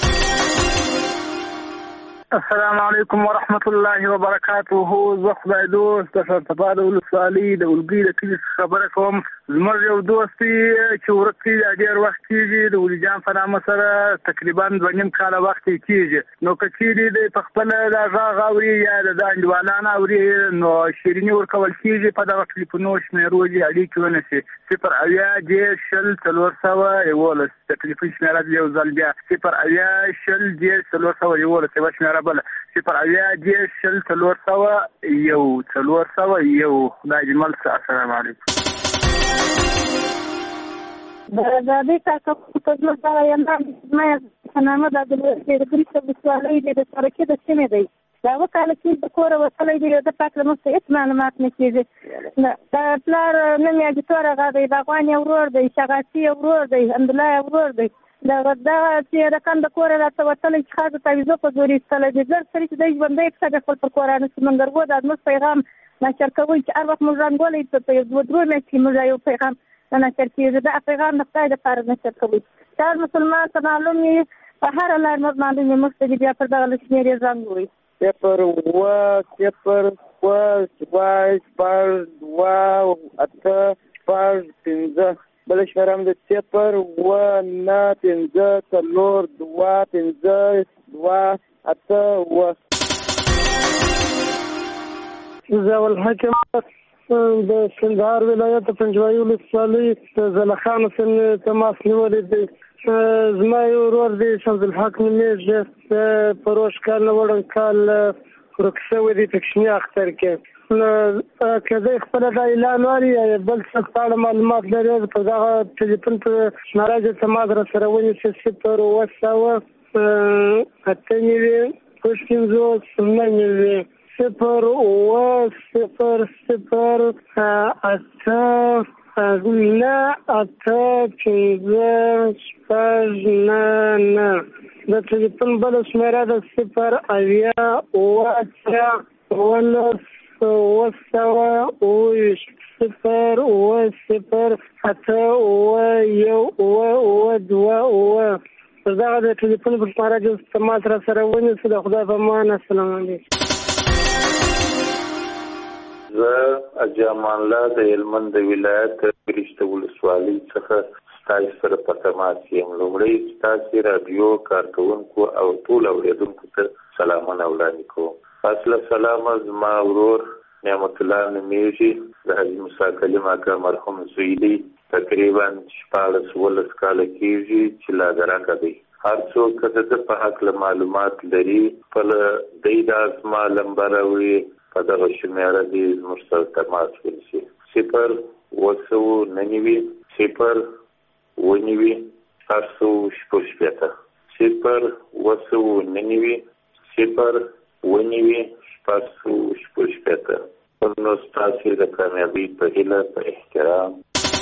السلام علیکم ورحمت الله وبرکاته. زه خدای دوست د شرطبا د ولسوالۍ د ولګي د کلي خبره کوم. زموږ یو دوست چې ورک کېږي ډېر وخت کېږي د ولي جان په نامه سره تقریبا دوه نیم کاله وخت کېږي. نو که چېرې دی په خپله دا غږ اوري یا د ده انډیوالان اوري نو شیریني ورکول کېږي په دغه ټلیفونو شمېرو دې اړیکې ونیسي صفر اویا دېرش شل څلور سوه یولس د ټلیفون شمېره یو ځل بیا صفر اویا شل دېرش څلور سوه یولس یوه شمېره بله صفر اویا دېرش شل څلور سوه یو څلور سوه یو. خدای دې مل شه. السلام علیکم. د آزادۍ کاکا په ځل سره یم په نامه د ګریس ولسوالۍ د سرکې د سیمې دی. دا اوه کاله کې د کوره وتلی دی د پاک له مخې هېڅ معلومات نه کېږي. د پلار نوم یې اجتور هغه دی د افغان یو ورور دی شغاسي یو ورور دی حمدالله یو ورور دی. دغه چې رقم د کوره راته وتلی چې ښځو تعویضو په زور ایستلی دی زر سړي چې دی ژوندی کیسه د خپل پر کورانه سمندرګو دا زموږ پیغام نشر کوئ چې هر وخت موږ رنګولی په یو دوه درې میاشتې کې موږ یو پیغام نشر کېږي. دا پیغام د خدای دپاره نشر کوئ چې هر مسلمان ته معلوم وي په هره لار موږ معلوم وي موږ ته دې بیا پر دغه له شمېرې زنګ ووایي صفر اووه صفر اووه شپږ شپږ دوه اته شپږ پنځه بله شمېره هم د صفر اووه نهه پنځه څلور دوه پنځه دوه اته اووه. ضیاء الحق د کندهار ولایت پنجوایي ولسوالۍ د زلخانو سیمې تماس نیولی دی. زما یو ورور دی شمس الحق نومېږي پروش کال نه وړاندې کال ورک شوی دی په کوچني اختر کې. نو که دی خپله دا اعلان واري یا بل څه په اړه معلومات لري په دغه ټلیفون په شماره چې تماس را سره ونیسي صفر اووه سوه اته نوي شپږ پنځوس نهه نوي صفر اووه صفر صفر اته نه اته پنځه شپږ نهه نهه د ټلیفون بله شمېره د صفر اویا اووه اتیا اوولس اووه سوه اووه ویشت صفر اووه صفر اته اووه یو اووه اووه دوه اووه. پر دغه د ټلیفون په شماره کې تماس را سره ونیسئ. د خدای په امان. السلام علیکم. زه حاجي امان الله د هلمند ولایت ګریس ولسوالۍ څخه ستاسو سره په تماس یم. لومړی ستاسو راډیو کارکوونکو او ټول اورېدونکو ته سلامونه وړاندې کوم. اصله سلام زما ورور نعمت الله نومېږي د حاجي موسی کلیم اکا مرحوم زوی دی. تقریبا شپاړس اوولس کاله کېږي چې لا درکه دی. هر څوک که د ده په هکله معلومات لري خپله دی دا زما لمبه راوړي په دغه شمېره دې زموږ سره تماس ونیسي. صفر اووه سوه نهه نوي صفر اووه نوي شپږ سوه شپږ شپېته صفر اووه سوه نهه نوي صفر اووه نوي شپږ سوه شپږ شپېته. نو ستاسې د کامیابۍ په هیله په احترام.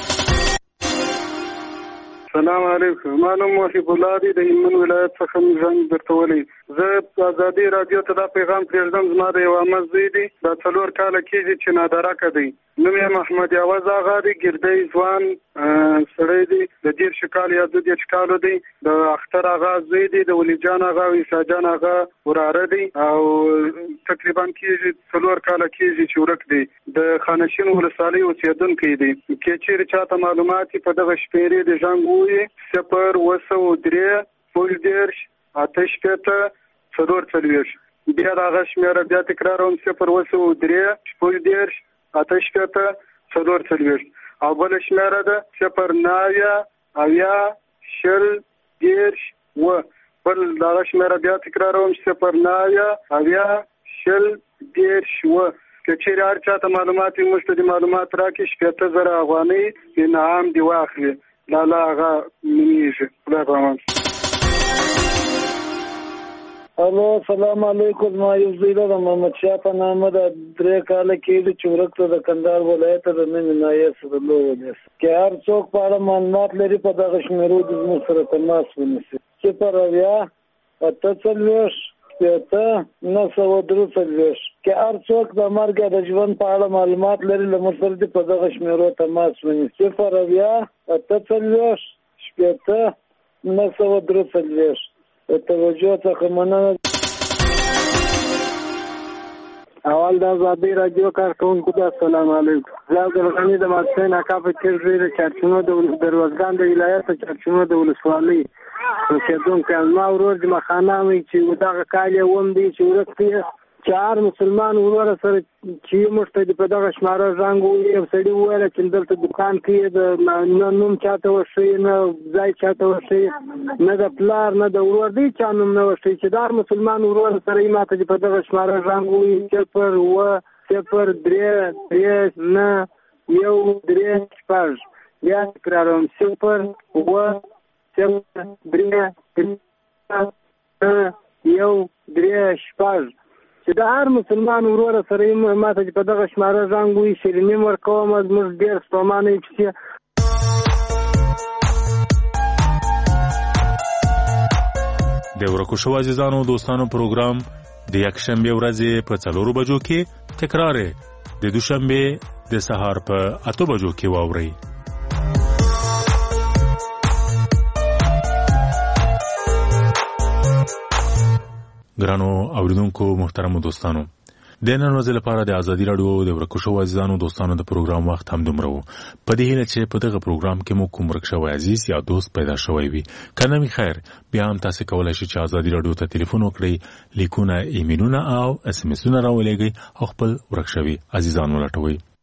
السلام علیکم. ما نوم محب الله دی د هلمند ولایت څخه مې زنګ درته ولی. زه په ازادۍ راډیو ته دا پیغام پرېږدم. زما د یو عمه زوی دی دا څلور کاله کېږي چې نادرکه دی. نوم یې محمد یاوز آغا دی. ګردی ځوان سړی دی د دېرشو کالو یا دوه دېرش کالو دی. د اختر آغا زوی دی د ولی جان آغا او عیسی جان آغا وراره دی او تقریبا کېږي څلور کاله کېږي چې ورک دی. د خانشین ولسوالۍ اوسېدونکی دی. که چېرې چاته معلومات په دغه شمېرې د زنګ ووایي صفر اووه سوه درې شپږ دېرش اته شپېته څلور څلوېښت. بیا د هغه شمېره بیا تکراروم صفر اووه سوه درې شپږ دېرش اته شپېته څلور څلوېښت. او بله شمېره ده صفر نهه اویا شل دېرش اووه. بل د هغه شمېره بیا تکراروم صفر نهه اویا شل دېرش اووه. که چېرې هر چاته معلومات وي موږ ته د معلومات راکړي شپېته زره افغانۍ انعام دې واخلي. لالا هغه نومېږي. خدای په امان. الو السلام علیکم. ما یو زوی د محمد شاه په نامه د درې کاله کېږي چې ورک ته د کندهار ولایت د مینې نایې سره لو ونیسي. که هر څوک په اړه معلومات لري په دغه شمېرو دې زموږ سره تماس ونیسي. صفر اویا اته څلوېښت شپېته نه سوه درې څلوېښت که هر څوک د مرګ د ژوند په اړه معلومات لري له موږ سره دې په دغه شمېرو تماس ونیسي صفر اویا اته څلوېښت شپېته نه سوه درې څلوېښت د توجه څخه مننه. اول د ازادي راډیو کارکونکو ته السلام علیکم. زه عبدالغني د ماسپښین اکا په تیر ډېر چارچونو د روزګان د ولایت چارچونو د ولسوالۍ اوسېدونکی یم. زما ورور جمعه خانه وایي چې دغه کال یې اووم دی چې ورک دی چې هر مسلمان وروره سره چې موږ ته د په دغه شماره زنګ ووایي. یو سړي وویله چې دلته دکان کې د نه نوم چاته وښیي نه ځای چاته وښیي نه د پلار نه د ورور دی چا نوم نه وښیي چې د هر مسلمان وروره سره یې ما ته چې په دغه شماره زنګ ووایي صفر اووه صفر درې درې نه یو درې شپږ. بیا تکراروم صفر اووه صفر درې نه یو درې شپږ چې د هر مسلمان وروره سره یې ما ته چې په دغه شماره زنګ ووایي شیریني م ورکوم. زموږ ډېر ستومانه یې پسې د ورکو شو عزیزانو دوستانو پروګرام د یکشنبې ورځې په څلورو بجو کې تکرار د دوشنبې د سهار په اتو بجو کې واورئ. ګرانو اوریدونکو محترمو دوستانو د نن ورځې لپاره د ازادي راډیو د ورکو شو عزیزانو دوستانو د پروګرام وخت هم دومره و. په دې هیله چې په دغه پروګرام کې مو کوم ورک شوی عزیز یا دوست پیدا شوی وي کنه می خیر بیا هم تاسو کولای شئ چې ازادي راډیو ته ټلیفون وکړئ لیکونه ایمیلونه او اس ام اسونه راولېږئ او خپل ورک شوی عزیزان ولټوئ.